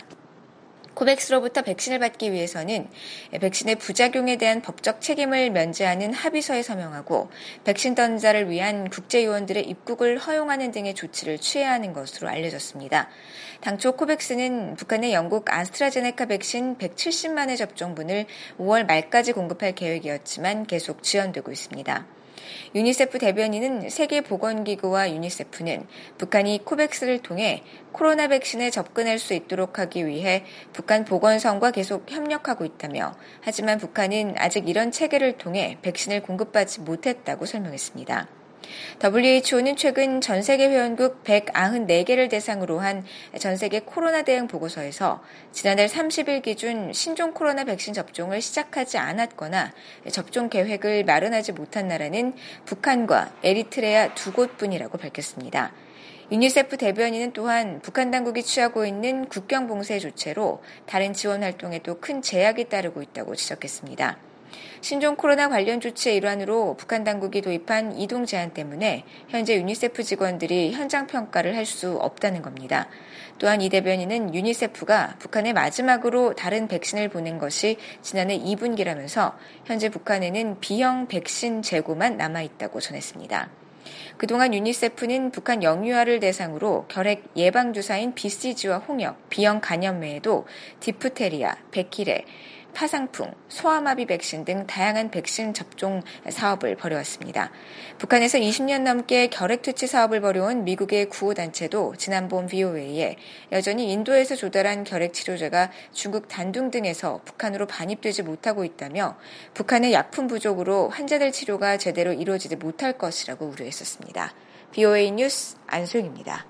코백스로부터 백신을 받기 위해서는 백신의 부작용에 대한 법적 책임을 면제하는 합의서에 서명하고 백신 던자를 위한 국제요원들의 입국을 허용하는 등의 조치를 취해야 하는 것으로 알려졌습니다. 당초 코백스는 북한의 영국 아스트라제네카 백신 백칠십만의 접종분을 오월 말까지 공급할 계획이었지만 계속 지연되고 있습니다. 유니세프 대변인은 세계보건기구와 유니세프는 북한이 코백스를 통해 코로나 백신에 접근할 수 있도록 하기 위해 북한 보건성과 계속 협력하고 있다며 하지만 북한은 아직 이런 체계를 통해 백신을 공급받지 못했다고 설명했습니다. 더블유에이치오는 최근 전 세계 회원국 백구십사 개를 대상으로 한 전 세계 코로나 대응 보고서에서 지난달 삼십일 기준 신종 코로나 백신 접종을 시작하지 않았거나 접종 계획을 마련하지 못한 나라는 북한과 에리트레아 두 곳뿐이라고 밝혔습니다. 유니세프 대변인은 또한 북한 당국이 취하고 있는 국경 봉쇄 조치로 다른 지원 활동에도 큰 제약이 따르고 있다고 지적했습니다. 신종 코로나 관련 조치의 일환으로 북한 당국이 도입한 이동 제한 때문에 현재 유니세프 직원들이 현장 평가를 할 수 없다는 겁니다. 또한 이 대변인은 유니세프가 북한에 마지막으로 다른 백신을 보낸 것이 지난해 이 분기라면서 현재 북한에는 B형 백신 재고만 남아있다고 전했습니다. 그동안 유니세프는 북한 영유아를 대상으로 결핵 예방주사인 비씨지와 홍역, B형 간염 외에도 디프테리아, 백기레, 파상풍, 소아마비 백신 등 다양한 백신 접종 사업을 벌여왔습니다. 북한에서 이십 년 넘게 결핵투치 사업을 벌여온 미국의 구호단체도 지난 봄 브이오에이에 여전히 인도에서 조달한 결핵치료제가 중국 단둥 등에서 북한으로 반입되지 못하고 있다며 북한의 약품 부족으로 환자들 치료가 제대로 이루어지지 못할 것이라고 우려했었습니다. 브이오에이 뉴스 안소영입니다.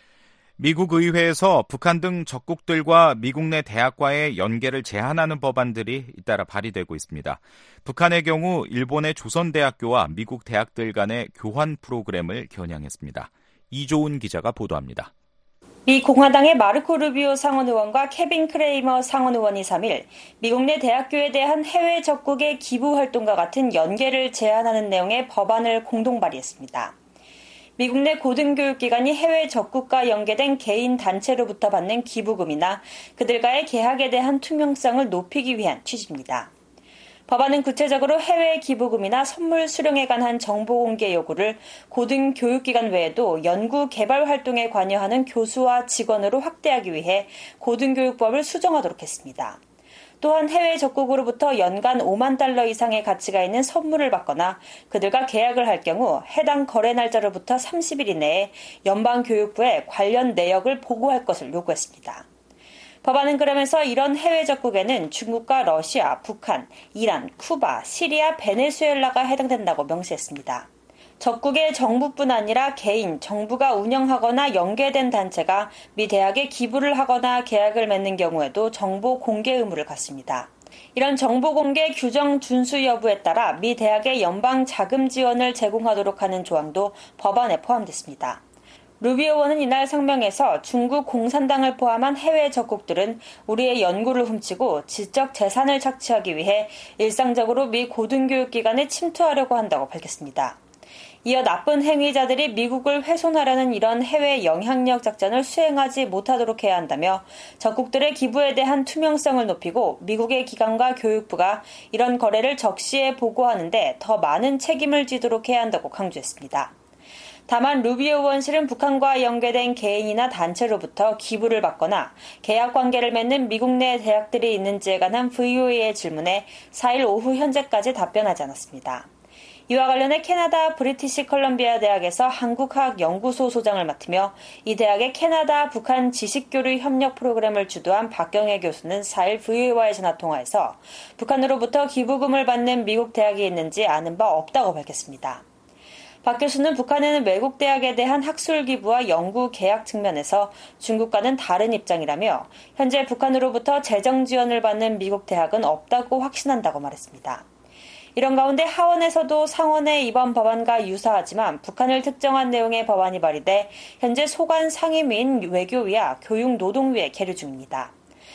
미국 의회에서 북한 등 적국들과 미국 내 대학과의 연계를 제한하는 법안들이 잇따라 발의되고 있습니다. 북한의 경우 일본의 조선대학교와 미국 대학들 간의 교환 프로그램을 겨냥했습니다. 이조은 기자가 보도합니다. 미 공화당의 마르코 루비오 상원 의원과 케빈 크레이머 상원 의원이 삼 일 미국 내 대학교에 대한 해외 적국의 기부 활동과 같은 연계를 제한하는 내용의 법안을 공동 발의했습니다. 미국 내 고등교육기관이 해외 적국과 연계된 개인 단체로부터 받는 기부금이나 그들과의 계약에 대한 투명성을 높이기 위한 취지입니다. 법안은 구체적으로 해외 기부금이나 선물 수령에 관한 정보 공개 요구를 고등교육기관 외에도 연구 개발 활동에 관여하는 교수와 직원으로 확대하기 위해 고등교육법을 수정하도록 했습니다. 또한 해외 적국으로부터 연간 오만 달러 이상의 가치가 있는 선물을 받거나 그들과 계약을 할 경우 해당 거래 날짜로부터 삼십 일 이내에 연방교육부에 관련 내역을 보고할 것을 요구했습니다. 법안은 그러면서 이런 해외 적국에는 중국과 러시아, 북한, 이란, 쿠바, 시리아, 베네수엘라가 해당된다고 명시했습니다. 적국의 정부뿐 아니라 개인, 정부가 운영하거나 연계된 단체가 미 대학에 기부를 하거나 계약을 맺는 경우에도 정보 공개 의무를 갖습니다. 이런 정보 공개 규정 준수 여부에 따라 미 대학에 연방 자금 지원을 제공하도록 하는 조항도 법안에 포함됐습니다. 루비오 의원은 이날 성명에서 중국 공산당을 포함한 해외 적국들은 우리의 연구를 훔치고 지적 재산을 착취하기 위해 일상적으로 미 고등교육기관에 침투하려고 한다고 밝혔습니다. 이어 나쁜 행위자들이 미국을 훼손하려는 이런 해외 영향력 작전을 수행하지 못하도록 해야 한다며 적국들의 기부에 대한 투명성을 높이고 미국의 기관과 교육부가 이런 거래를 적시에 보고하는데 더 많은 책임을 지도록 해야 한다고 강조했습니다. 다만 루비오 의원실은 북한과 연계된 개인이나 단체로부터 기부를 받거나 계약 관계를 맺는 미국 내 대학들이 있는지에 관한 브이오에이의 질문에 사 일 오후 현재까지 답변하지 않았습니다. 이와 관련해 캐나다 브리티시 컬럼비아 대학에서 한국학 연구소 소장을 맡으며 이 대학의 캐나다 북한 지식교류 협력 프로그램을 주도한 박경혜 교수는 사 일 브이오에이와의 전화통화에서 북한으로부터 기부금을 받는 미국 대학이 있는지 아는 바 없다고 밝혔습니다. 박 교수는 북한에는 외국 대학에 대한 학술 기부와 연구 계약 측면에서 중국과는 다른 입장이라며 현재 북한으로부터 재정 지원을 받는 미국 대학은 없다고 확신한다고 말했습니다. 이런 가운데 하원에서도 상원의 이번 법안과 유사하지만 북한을 특정한 내용의 법안이 발의돼 현재 소관 상임위인 외교위와 교육노동위에 계류 중입니다.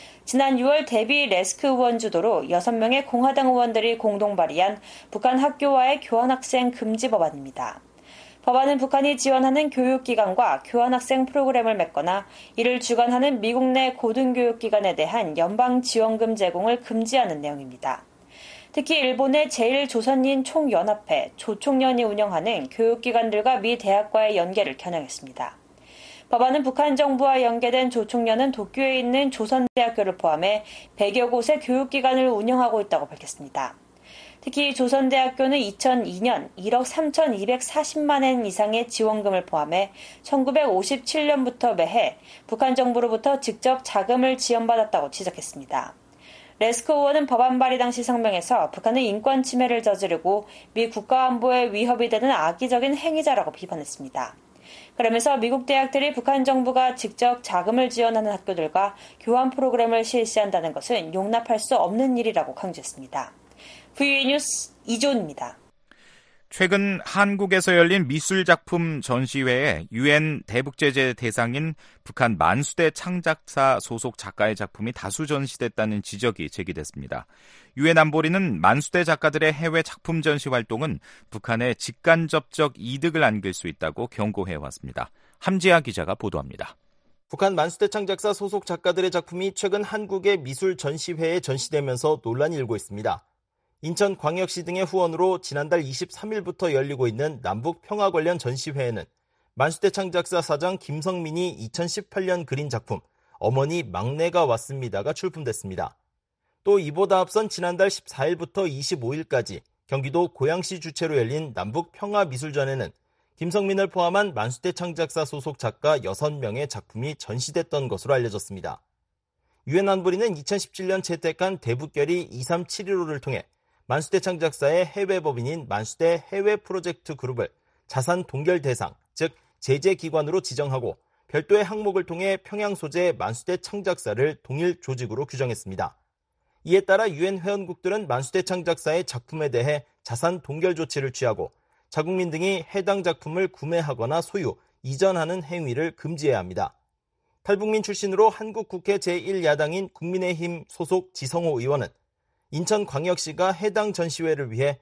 지난 유월 데비 레스크 의원 주도로 여섯 명의 공화당 의원들이 공동 발의한 북한 학교와의 교환학생 금지 법안입니다. 법안은 북한이 지원하는 교육기관과 교환학생 프로그램을 맺거나 이를 주관하는 미국 내 고등교육기관에 대한 연방지원금 제공을 금지하는 내용입니다. 특히 일본의 제일조선인 총연합회, 조총련이 운영하는 교육기관들과 미 대학과의 연계를 겨냥했습니다. 법안은 북한 정부와 연계된 조총련은 도쿄에 있는 조선대학교를 포함해 백여 곳의 교육기관을 운영하고 있다고 밝혔습니다. 특히 조선대학교는 이천이 년 일억 삼천이백사십만 엔 이상의 지원금을 포함해 천구백오십칠 년부터 매해 북한 정부로부터 직접 자금을 지원받았다고 지적했습니다. 레스크 의원은 법안 발의 당시 성명에서 북한은 인권 침해를 저지르고 미 국가안보에 위협이 되는 악의적인 행위자라고 비판했습니다. 그러면서 미국 대학들이 북한 정부가 직접 자금을 지원하는 학교들과 교환 프로그램을 실시한다는 것은 용납할 수 없는 일이라고 강조했습니다. 브이오에이 뉴스 이조은입니다. 최근 한국에서 열린 미술작품 전시회에 유엔 대북제재 대상인 북한 만수대 창작사 소속 작가의 작품이 다수 전시됐다는 지적이 제기됐습니다. 유엔 안보리는 만수대 작가들의 해외 작품 전시 활동은 북한에 직간접적 이득을 안길 수 있다고 경고해왔습니다. 함지아 기자가 보도합니다. 북한 만수대 창작사 소속 작가들의 작품이 최근 한국의 미술 전시회에 전시되면서 논란이 일고 있습니다. 인천광역시 등의 후원으로 지난달 이십삼 일부터 열리고 있는 남북 평화 관련 전시회에는 만수대 창작사 사장 김성민이 이천십팔 년 그린 작품 어머니 막내가 왔습니다가 출품됐습니다. 또 이보다 앞선 지난달 십사일부터 이십오일까지 경기도 고양시 주최로 열린 남북평화미술전에는 김성민을 포함한 만수대 창작사 소속 작가 여섯 명의 작품이 전시됐던 것으로 알려졌습니다. 유엔 안보리는 이천십칠년 채택한 대북결의 이삼칠일오를 통해 만수대 창작사의 해외 법인인 만수대 해외 프로젝트 그룹을 자산 동결 대상, 즉 제재기관으로 지정하고 별도의 항목을 통해 평양 소재 만수대 창작사를 동일 조직으로 규정했습니다. 이에 따라 유엔 회원국들은 만수대 창작사의 작품에 대해 자산 동결 조치를 취하고 자국민 등이 해당 작품을 구매하거나 소유, 이전하는 행위를 금지해야 합니다. 탈북민 출신으로 한국국회 제일 야당인 국민의힘 소속 지성호 의원은 인천광역시가 해당 전시회를 위해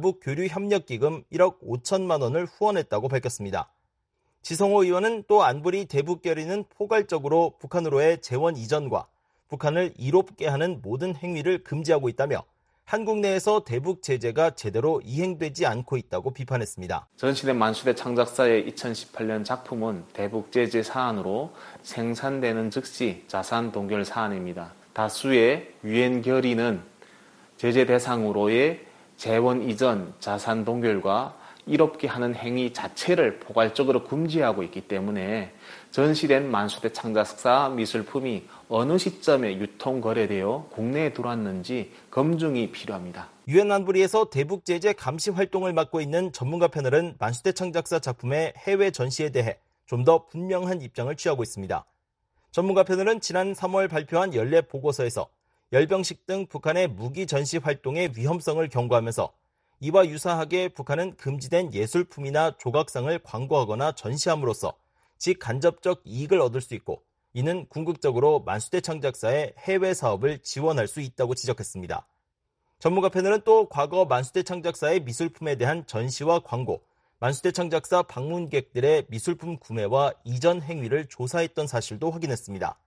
남북교류협력기금 일억 오천만 원을 후원했다고 밝혔습니다. 지성호 의원은 또 안보리 대북결의는 포괄적으로 북한으로의 재원 이전과 북한을 이롭게 하는 모든 행위를 금지하고 있다며 한국 내에서 대북 제재가 제대로 이행되지 않고 있다고 비판했습니다. 전시된 만수대 창작사의 이천십팔년 작품은 대북 제재 사안으로 생산되는 즉시 자산 동결 사안입니다. 다수의 유엔 결의는 제재 대상으로의 재원 이전, 자산 동결과 이롭게 하는 행위 자체를 포괄적으로 금지하고 있기 때문에 전시된 만수대 창작사 미술품이 어느 시점에 유통 거래되어 국내에 들어왔는지 검증이 필요합니다. 유엔 안보리에서 대북 제재 감시 활동을 맡고 있는 전문가 패널은 만수대 창작사 작품의 해외 전시에 대해 좀 더 분명한 입장을 취하고 있습니다. 전문가 패널은 지난 삼월 발표한 연례 보고서에서 열병식 등 북한의 무기 전시 활동의 위험성을 경고하면서 이와 유사하게 북한은 금지된 예술품이나 조각상을 광고하거나 전시함으로써 직간접적 이익을 얻을 수 있고 이는 궁극적으로 만수대 창작사의 해외 사업을 지원할 수 있다고 지적했습니다. 전문가 패널은 또 과거 만수대 창작사의 미술품에 대한 전시와 광고, 만수대 창작사 방문객들의 미술품 구매와 이전 행위를 조사했던 사실도 확인했습니다.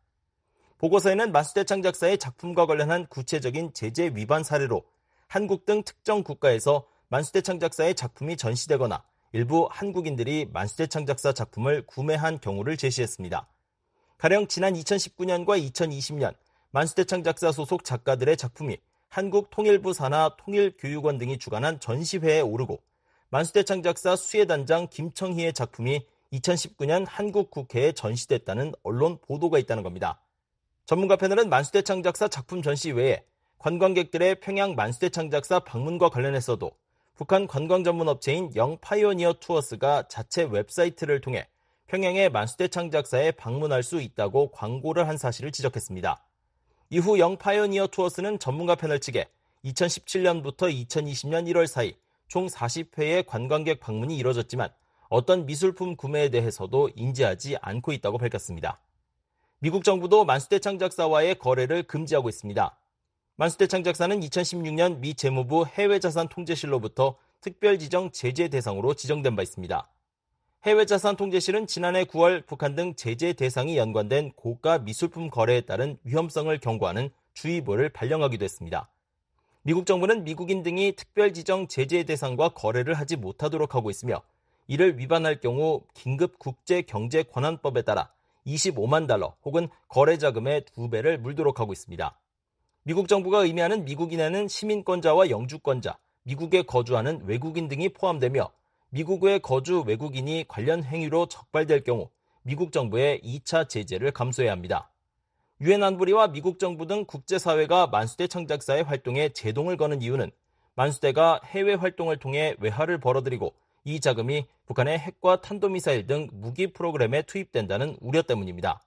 보고서에는 만수대 창작사의 작품과 관련한 구체적인 제재 위반 사례로 한국 등 특정 국가에서 만수대 창작사의 작품이 전시되거나 일부 한국인들이 만수대 창작사 작품을 구매한 경우를 제시했습니다. 가령 지난 이천십구년과 이천이십년 만수대 창작사 소속 작가들의 작품이 한국통일부 산하 통일교육원 등이 주관한 전시회에 오르고 만수대 창작사 수혜단장 김청희의 작품이 이천십구년 한국국회에 전시됐다는 언론 보도가 있다는 겁니다. 전문가 패널은 만수대 창작사 작품 전시 외에 관광객들의 평양 만수대 창작사 방문과 관련해서도 북한 관광 전문 업체인 영 파이오니어 투어스가 자체 웹사이트를 통해 평양의 만수대 창작사에 방문할 수 있다고 광고를 한 사실을 지적했습니다. 이후 영 파이오니어 투어스는 전문가 패널 측에 이천십칠년부터 이천이십년 일월 사이 총 사십 회의 관광객 방문이 이뤄졌지만 어떤 미술품 구매에 대해서도 인지하지 않고 있다고 밝혔습니다. 미국 정부도 만수대 창작사와의 거래를 금지하고 있습니다. 만수대 창작사는 이천십육년 미 재무부 해외자산 통제실로부터 특별지정 제재 대상으로 지정된 바 있습니다. 해외자산 통제실은 지난해 구월 북한 등 제재 대상이 연관된 고가 미술품 거래에 따른 위험성을 경고하는 주의보를 발령하기도 했습니다. 미국 정부는 미국인 등이 특별지정 제재 대상과 거래를 하지 못하도록 하고 있으며 이를 위반할 경우 긴급 국제경제권한법에 따라 이십오만 달러 혹은 거래자금의 두 배를 물도록 하고 있습니다. 미국 정부가 의미하는 미국인에는 시민권자와 영주권자, 미국에 거주하는 외국인 등이 포함되며 미국의 거주 외국인이 관련 행위로 적발될 경우 미국 정부의 이차 제재를 감수해야 합니다. 유엔 안보리와 미국 정부 등 국제사회가 만수대 창작사의 활동에 제동을 거는 이유는 만수대가 해외 활동을 통해 외화를 벌어들이고 이 자금이 북한의 핵과 탄도미사일 등 무기 프로그램에 투입된다는 우려 때문입니다.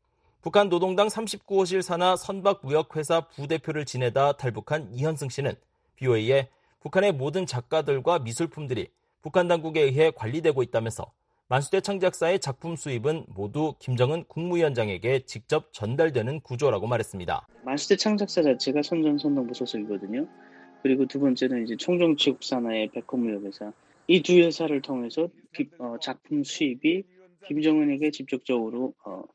북한 노동당 삼십구 호실 산하 선박무역회사 부대표를 지내다 탈북한 이현승 씨는 비오에이에 북한의 모든 작가들과 미술품들이 북한 당국에 의해 관리되고 있다면서 만수대 창작사의 작품 수입은 모두 김정은 국무위원장에게 직접 전달되는 구조라고 말했습니다. 만수대 창작사 자체가 선전선동부 소속이거든요. 그리고 두 번째는 이제 총정치국 산하의 백호무역회사. 이 두 회사를 통해서 작품 수입이 김정은에게 직접적으로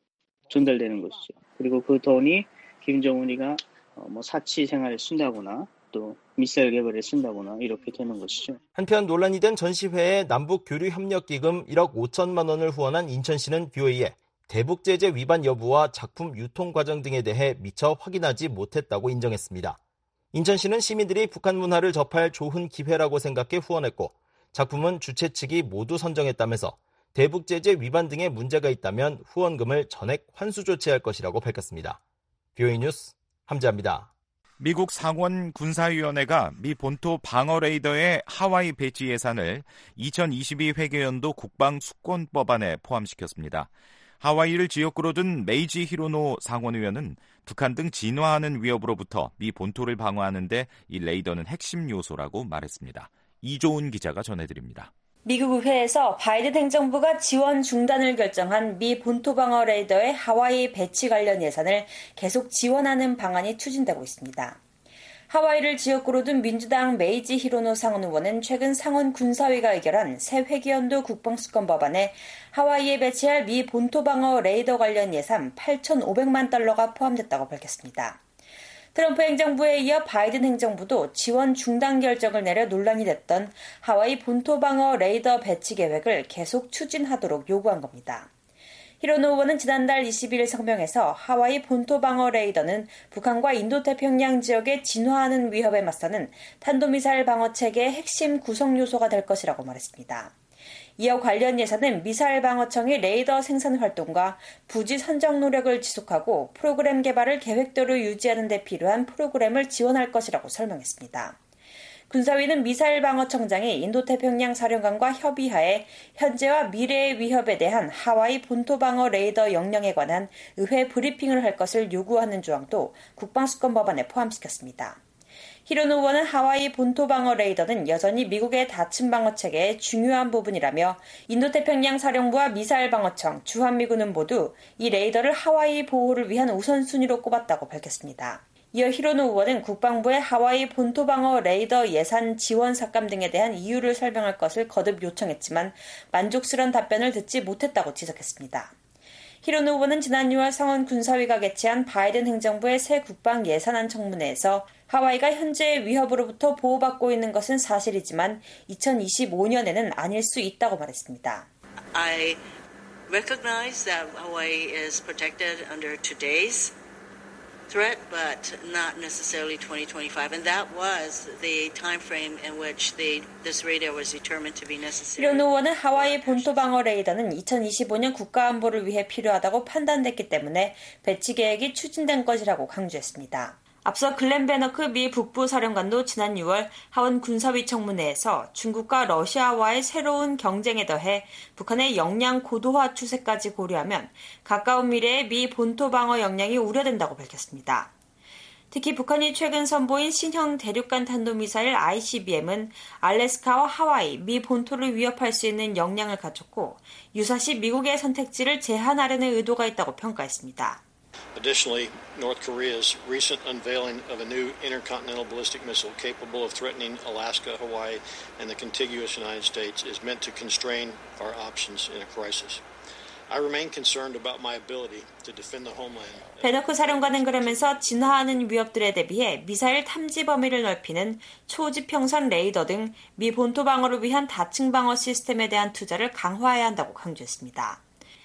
전달되는 것이죠. 그리고 그 돈이 김정은이가 뭐 사치 생활에 쓴다거나 또 미사일 개발에 쓴다거나 이렇게 되는 것이죠. 한편 논란이 된 전시회에 남북교류협력기금 일억 오천만 원을 후원한 인천시는 비오에이에 대북 제재 위반 여부와 작품 유통 과정 등에 대해 미처 확인하지 못했다고 인정했습니다. 인천시는 시민들이 북한 문화를 접할 좋은 기회라고 생각해 후원했고 작품은 주최 측이 모두 선정했다면서 대북 제재 위반 등의 문제가 있다면 후원금을 전액 환수 조치할 것이라고 밝혔습니다. 비오이 뉴스 함재합니다. 미국 상원 군사위원회가 미 본토 방어 레이더의 하와이 배치 예산을 이천이십이 회계연도 국방 수권 법안에 포함시켰습니다. 하와이를 지역구로 둔 메이지 히로노 상원의원은 북한 등 진화하는 위협으로부터 미 본토를 방어하는 데 이 레이더는 핵심 요소라고 말했습니다. 이조은 기자가 전해드립니다. 미국 의회에서 바이든 행정부가 지원 중단을 결정한 미 본토 방어 레이더의 하와이 배치 관련 예산을 계속 지원하는 방안이 추진되고 있습니다. 하와이를 지역구로 둔 민주당 메이지 히로노 상원 의원은 최근 상원 군사위가 의결한 새 회계연도 국방수권 법안에 하와이에 배치할 미 본토 방어 레이더 관련 예산 팔천오백만 달러가 포함됐다고 밝혔습니다. 트럼프 행정부에 이어 바이든 행정부도 지원 중단 결정을 내려 논란이 됐던 하와이 본토 방어 레이더 배치 계획을 계속 추진하도록 요구한 겁니다. 히로노 의원은 지난달 이십일 일 성명에서 하와이 본토 방어 레이더는 북한과 인도태평양 지역에 진화하는 위협에 맞서는 탄도미사일 방어 체계의 핵심 구성 요소가 될 것이라고 말했습니다. 이어 관련 예산은 미사일 방어청의 레이더 생산 활동과 부지 선정 노력을 지속하고 프로그램 개발을 계획대로 유지하는 데 필요한 프로그램을 지원할 것이라고 설명했습니다. 군사위는 미사일 방어청장이 인도태평양 사령관과 협의하에 현재와 미래의 위협에 대한 하와이 본토 방어 레이더 역량에 관한 의회 브리핑을 할 것을 요구하는 조항도 국방수권 법안에 포함시켰습니다. 히로노 의원은 하와이 본토 방어 레이더는 여전히 미국의 다층 방어 체계의 중요한 부분이라며 인도태평양 사령부와 미사일 방어청, 주한미군은 모두 이 레이더를 하와이 보호를 위한 우선순위로 꼽았다고 밝혔습니다. 이어 히로노 의원은 국방부의 하와이 본토 방어 레이더 예산 지원 삭감 등에 대한 이유를 설명할 것을 거듭 요청했지만 만족스러운 답변을 듣지 못했다고 지적했습니다. 히로노 의원은 지난 유월 상원 군사위가 개최한 바이든 행정부의 새 국방 예산안 청문회에서 하와이가 현재의 위협으로부터 보호받고 있는 것은 사실이지만 이천이십오 년에는 아닐 수 있다고 말했습니다. I recognize that Hawaii is protected under today's threat, but not necessarily twenty twenty-five, and that was the time frame in which the, this radar was determined to be necessary. 히로노 의원은 하와이 본토 방어 레이더는 이천이십오 년 국가안보를 위해 필요하다고 판단됐기 때문에 배치 계획이 추진된 것이라고 강조했습니다. 앞서 글렌 베너크 미 북부사령관도 지난 유월 하원 군사위 청문회에서 중국과 러시아와의 새로운 경쟁에 더해 북한의 역량 고도화 추세까지 고려하면 가까운 미래의 미 본토 방어 역량이 우려된다고 밝혔습니다. 특히 북한이 최근 선보인 신형 대륙간 탄도미사일 아이씨비엠은 알래스카와 하와이, 미 본토를 위협할 수 있는 역량을 갖췄고 유사시 미국의 선택지를 제한하려는 의도가 있다고 평가했습니다. Additionally, North Korea's recent unveiling of a new intercontinental ballistic missile capable of threatening Alaska, Hawaii, and the contiguous United States is meant to constrain our options in a crisis. I remain concerned about my ability to defend the homeland. 베너크 사령관은 그러면서 진화하는 위협들에 대비해 미사일 탐지 범위를 넓히는 초지평선 레이더 등 미 본토 방어를 위한 다층 방어 시스템에 대한 투자를 강화해야 한다고 강조했습니다.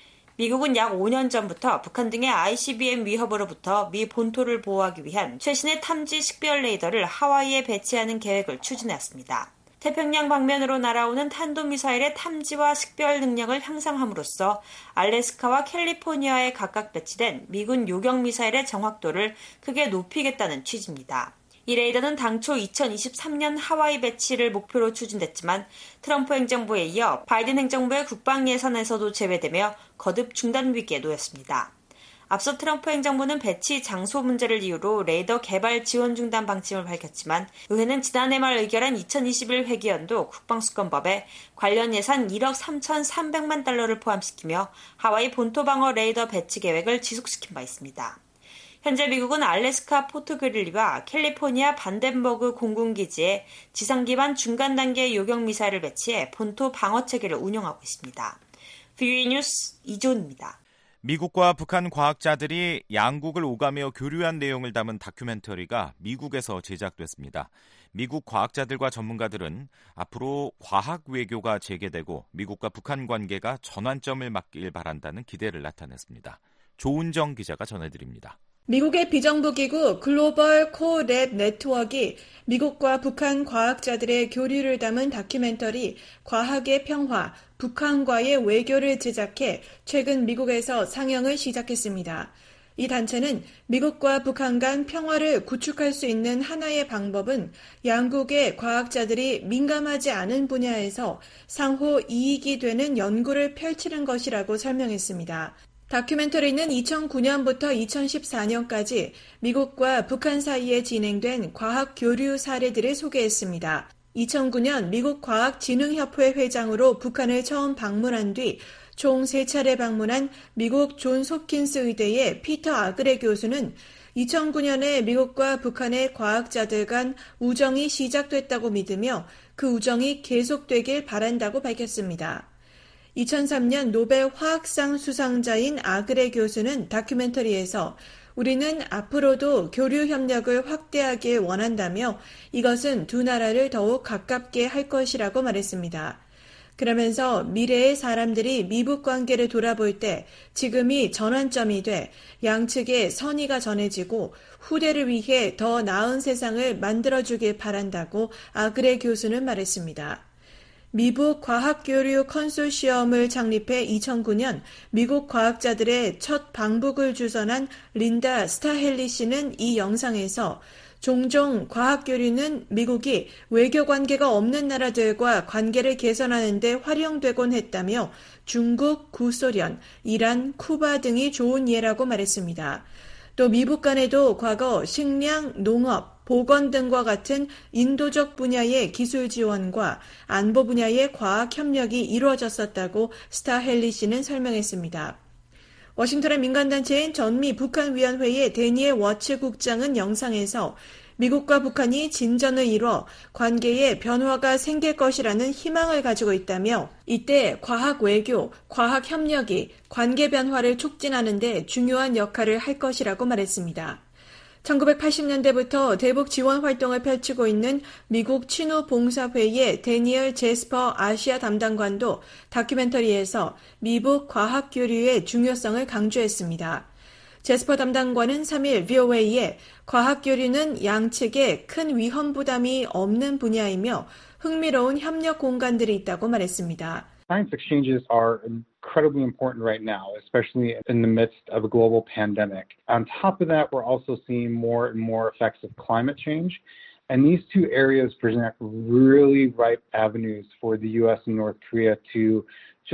미국은 약 오 년 전부터 북한 등의 아이씨비엠 위협으로부터 미 본토를 보호하기 위한 최신의 탐지 식별 레이더를 하와이에 배치하는 계획을 추진했습니다. 태평양 방면으로 날아오는 탄도미사일의 탐지와 식별 능력을 향상함으로써 알래스카와 캘리포니아에 각각 배치된 미군 요격미사일의 정확도를 크게 높이겠다는 취지입니다. 이 레이더는 당초 이천이십삼 년 하와이 배치를 목표로 추진됐지만 트럼프 행정부에 이어 바이든 행정부의 국방 예산에서도 제외되며 거듭 중단 위기에 놓였습니다. 앞서 트럼프 행정부는 배치 장소 문제를 이유로 레이더 개발 지원 중단 방침을 밝혔지만 의회는 지난해 말 의결한 이천이십일 회기연도 국방수권법에 관련 예산 일억 삼천삼백만 달러를 포함시키며 하와이 본토 방어 레이더 배치 계획을 지속시킨 바 있습니다. 현재 미국은 알래스카 포트그릴리와 캘리포니아 반덴버그 공군기지에 지상 기반 중간 단계 요격 미사일을 배치해 본토 방어 체계를 운영하고 있습니다. 비오이 뉴스 이조은입니다. 미국과 북한 과학자들이 양국을 오가며 교류한 내용을 담은 다큐멘터리가 미국에서 제작됐습니다. 미국 과학자들과 전문가들은 앞으로 과학 외교가 재개되고 미국과 북한 관계가 전환점을 맞길 바란다는 기대를 나타냈습니다. 조은정 기자가 전해드립니다. 미국의 비정부기구 글로벌 코랩 네트워크가 미국과 북한 과학자들의 교류를 담은 다큐멘터리 과학의 평화, 북한과의 외교를 제작해 최근 미국에서 상영을 시작했습니다. 이 단체는 미국과 북한 간 평화를 구축할 수 있는 하나의 방법은 양국의 과학자들이 민감하지 않은 분야에서 상호 이익이 되는 연구를 펼치는 것이라고 설명했습니다. 다큐멘터리는 이천구 년부터 이천십사 년까지 미국과 북한 사이에 진행된 과학 교류 사례들을 소개했습니다. 이천구 년 미국 과학진흥협회 회장으로 북한을 처음 방문한 뒤 총 세 차례 방문한 미국 존스 홉킨스 의대의 피터 아그레 교수는 이천구 년에 미국과 북한의 과학자들 간 우정이 시작됐다고 믿으며 그 우정이 계속되길 바란다고 밝혔습니다. 이천삼 년 노벨 화학상 수상자인 아그레 교수는 다큐멘터리에서 우리는 앞으로도 교류 협력을 확대하길 원한다며 이것은 두 나라를 더욱 가깝게 할 것이라고 말했습니다. 그러면서 미래의 사람들이 미북 관계를 돌아볼 때 지금이 전환점이 돼 양측의 선의가 전해지고 후대를 위해 더 나은 세상을 만들어주길 바란다고 아그레 교수는 말했습니다. 미북 과학교류 컨소시엄을 창립해 이천구 년 미국 과학자들의 첫 방북을 주선한 린다 스타헬리 씨는 이 영상에서 종종 과학교류는 미국이 외교관계가 없는 나라들과 관계를 개선하는 데 활용되곤 했다며 중국, 구소련, 이란, 쿠바 등이 좋은 예라고 말했습니다. 또 미북 간에도 과거 식량, 농업, 보건 등과 같은 인도적 분야의 기술 지원과 안보 분야의 과학 협력이 이루어졌었다고 스타헬리 씨는 설명했습니다. 워싱턴의 민간단체인 전미 북한위원회의 데니엘 워츠 국장은 영상에서 미국과 북한이 진전을 이뤄 관계에 변화가 생길 것이라는 희망을 가지고 있다며 이때 과학 외교, 과학 협력이 관계 변화를 촉진하는 데 중요한 역할을 할 것이라고 말했습니다. 천구백팔십 년대부터 대북 지원 활동을 펼치고 있는 미국 친우 봉사회의 데니얼 제스퍼 아시아 담당관도 다큐멘터리에서 미북 과학 교류의 중요성을 강조했습니다. 제스퍼 담당관은 삼 일 브이오에이에 과학 교류는 양측에 큰 위험 부담이 없는 분야이며 흥미로운 협력 공간들이 있다고 말했습니다. Science exchanges are incredibly important right now, especially in the midst of a global pandemic. On top of that, we're also seeing more and more effects of climate change. And these two areas present really ripe avenues for the U S and North Korea to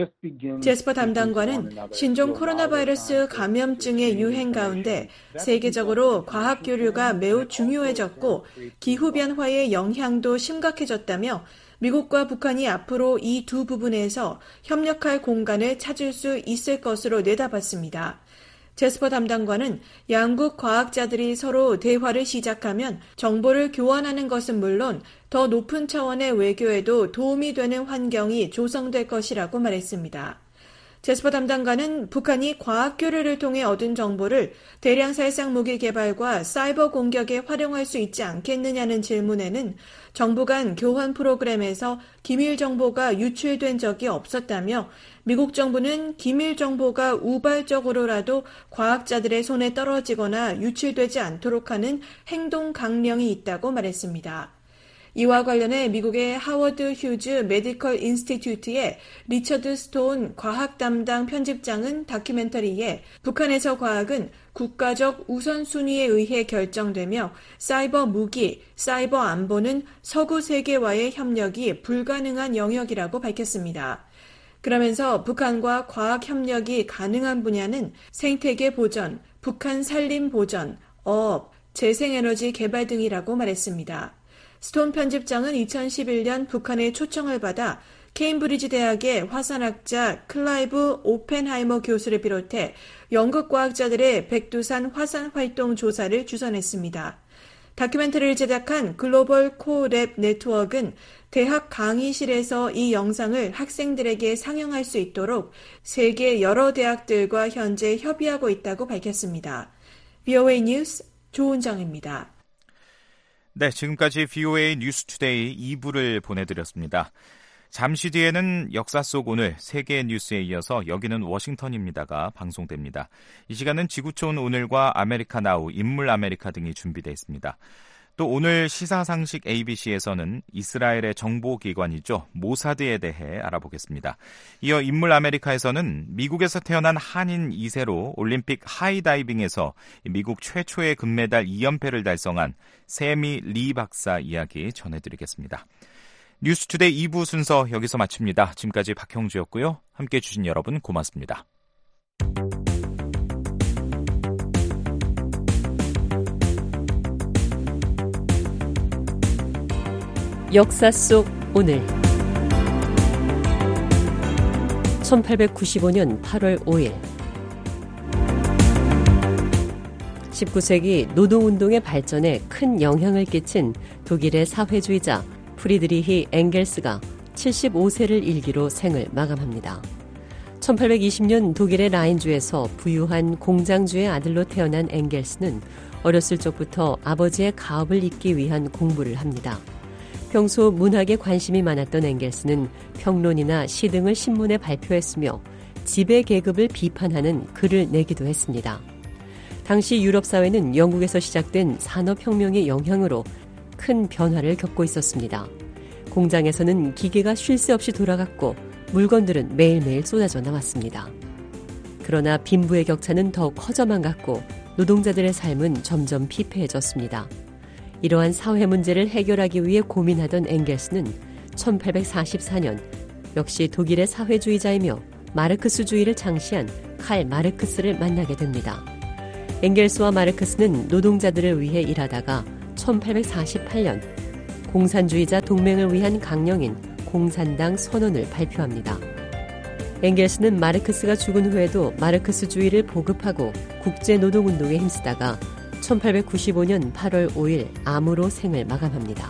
제스퍼 담당관은 신종 코로나 바이러스 감염증의 유행 가운데 세계적으로 과학 교류가 매우 중요해졌고 기후변화의 영향도 심각해졌다며 미국과 북한이 앞으로 이 두 부분에서 협력할 공간을 찾을 수 있을 것으로 내다봤습니다. 제스퍼 담당관은 양국 과학자들이 서로 대화를 시작하면 정보를 교환하는 것은 물론 더 높은 차원의 외교에도 도움이 되는 환경이 조성될 것이라고 말했습니다. 제스퍼 담당관은 북한이 과학 교류를 통해 얻은 정보를 대량 살상 무기 개발과 사이버 공격에 활용할 수 있지 않겠느냐는 질문에는 정부 간 교환 프로그램에서 기밀 정보가 유출된 적이 없었다며 미국 정부는 기밀 정보가 우발적으로라도 과학자들의 손에 떨어지거나 유출되지 않도록 하는 행동 강령이 있다고 말했습니다. 이와 관련해 미국의 하워드 휴즈 메디컬 인스티튜트의 리처드 스톤 과학 담당 편집장은 다큐멘터리에 북한에서 과학은 국가적 우선순위에 의해 결정되며 사이버 무기, 사이버 안보는 서구 세계와의 협력이 불가능한 영역이라고 밝혔습니다. 그러면서 북한과 과학 협력이 가능한 분야는 생태계 보전, 북한 산림 보전, 어업, 재생에너지 개발 등이라고 말했습니다. 스톤 편집장은 이천십일 년 북한의 초청을 받아 케임브리지 대학의 화산학자 클라이브 오펜하이머 교수를 비롯해 영국 과학자들의 백두산 화산 활동 조사를 주선했습니다. 다큐멘터리를 제작한 글로벌 코랩 네트워크는 대학 강의실에서 이 영상을 학생들에게 상영할 수 있도록 세계 여러 대학들과 현재 협의하고 있다고 밝혔습니다. 브이오에이 뉴스 조은정입니다. 네, 지금까지 브이오에이 뉴스 투데이 이 부를 보내드렸습니다. 잠시 뒤에는 역사 속 오늘 세계 뉴스에 이어서 여기는 워싱턴입니다가 방송됩니다. 이 시간은 지구촌 오늘과 아메리카 나우, 인물 아메리카 등이 준비되어 있습니다. 또 오늘 시사상식 에이비씨에서는 이스라엘의 정보기관이죠. 모사드에 대해 알아보겠습니다. 이어 인물 아메리카에서는 미국에서 태어난 한인 이 세로 올림픽 하이다이빙에서 미국 최초의 금메달 이 연패를 달성한 세미 리 박사 이야기 전해드리겠습니다. 뉴스투데이 이 부 순서 여기서 마칩니다. 지금까지 박형주였고요. 함께해 주신 여러분 고맙습니다. 역사 속 오늘 천팔백구십오 년 팔월 오일 십구 세기 노동운동의 발전에 큰 영향을 끼친 독일의 사회주의자 프리드리히 엥겔스가 칠십오 세를 일기로 생을 마감합니다. 천팔백이십 년 독일의 라인주에서 부유한 공장주의 아들로 태어난 엥겔스는 어렸을 적부터 아버지의 가업을 잇기 위한 공부를 합니다. 평소 문학에 관심이 많았던 엥겔스는 평론이나 시 등을 신문에 발표했으며 지배 계급을 비판하는 글을 내기도 했습니다. 당시 유럽 사회는 영국에서 시작된 산업혁명의 영향으로 큰 변화를 겪고 있었습니다. 공장에서는 기계가 쉴 새 없이 돌아갔고 물건들은 매일매일 쏟아져 나왔습니다. 그러나 빈부의 격차는 더 커져만 갔고 노동자들의 삶은 점점 피폐해졌습니다. 이러한 사회 문제를 해결하기 위해 고민하던 엥겔스는 천팔백사십사 년 역시 독일의 사회주의자이며 마르크스주의를 창시한 칼 마르크스를 만나게 됩니다. 엥겔스와 마르크스는 노동자들을 위해 일하다가 천팔백사십팔 년 공산주의자 동맹을 위한 강령인 공산당 선언을 발표합니다. 엥겔스는 마르크스가 죽은 후에도 마르크스주의를 보급하고 국제노동운동에 힘쓰다가 천팔백구십오 년 팔월 오일 암으로 생을 마감합니다.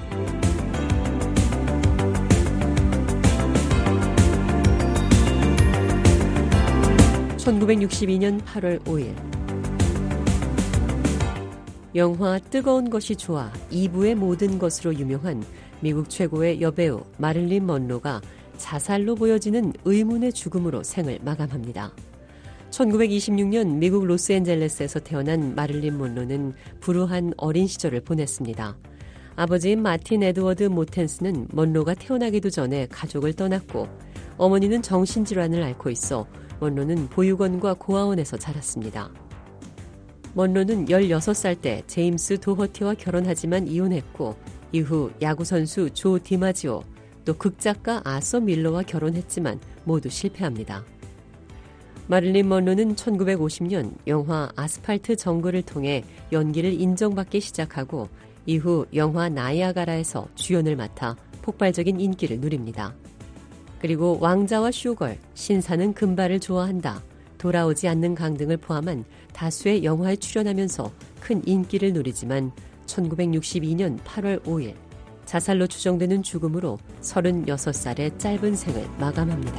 천구백육십이 년 팔월 오일 영화 뜨거운 것이 좋아 이 부의 모든 것으로 유명한 미국 최고의 여배우 마릴린 먼로가 자살로 보여지는 의문의 죽음으로 생을 마감합니다. 천구백이십육 년 미국 로스앤젤레스에서 태어난 마릴린 먼로는 불우한 어린 시절을 보냈습니다. 아버지인 마틴 에드워드 모텐스는 먼로가 태어나기도 전에 가족을 떠났고 어머니는 정신질환을 앓고 있어 먼로는 보육원과 고아원에서 자랐습니다. 먼로는 열여섯 살 때 제임스 도허티와 결혼하지만 이혼했고 이후 야구선수 조 디마지오, 또 극작가 아서 밀러와 결혼했지만 모두 실패합니다. 마릴린 먼로는 천구백오십 년 영화 아스팔트 정글을 통해 연기를 인정받기 시작하고 이후 영화 나이아가라에서 주연을 맡아 폭발적인 인기를 누립니다. 그리고 왕자와 슈걸, 신사는 금발을 좋아한다, 돌아오지 않는 강 등을 포함한 다수의 영화에 출연하면서 큰 인기를 누리지만 천구백육십이 년 팔월 오일 자살로 추정되는 죽음으로 서른여섯 살의 짧은 생을 마감합니다.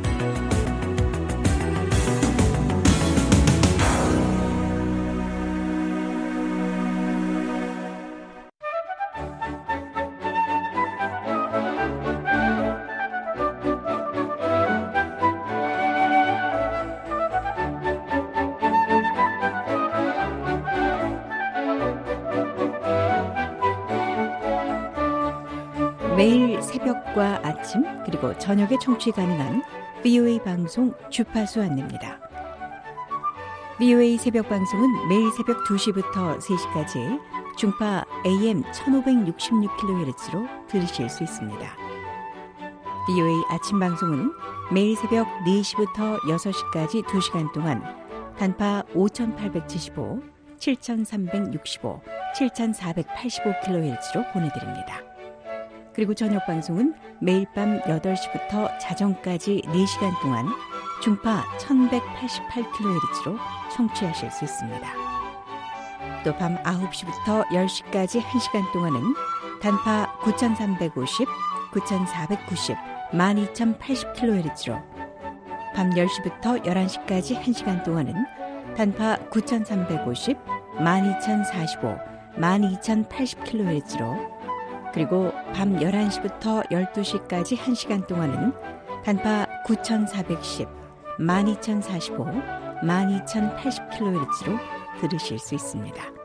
매일 새벽과 아침 그리고 저녁에 청취 가능한 브이오에이 방송 주파수 안내입니다. 브이오에이 새벽 방송은 매일 새벽 두 시부터 세 시까지 중파 에이엠 천오백육십육 킬로헤르츠로 들으실 수 있습니다. 브이오에이 아침 방송은 매일 새벽 네 시부터 여섯 시까지 두 시간 동안 단파 오천팔백칠십오, 칠천삼백육십오, 칠천사백팔십오 킬로헤르츠로 보내드립니다. 그리고 저녁 방송은 매일 밤 여덟 시부터 자정까지 네 시간 동안 중파 천백팔십팔 킬로헤르츠로 청취하실 수 있습니다. 또 밤 아홉 시부터 열 시까지 한 시간 동안은 단파 구천삼백오십, 구천사백구십, 만 이천팔십 킬로헤르츠로 밤 열 시부터 열한 시까지 한 시간 동안은 단파 구천삼백오십, 만 이천사십오, 만 이천팔십 킬로헤르츠로 그리고 밤 열한 시부터 열두 시까지 한 시간 동안은 단파 구천사백십, 만 이천사십오, 만 이천팔십 킬로헤르츠로 들으실 수 있습니다.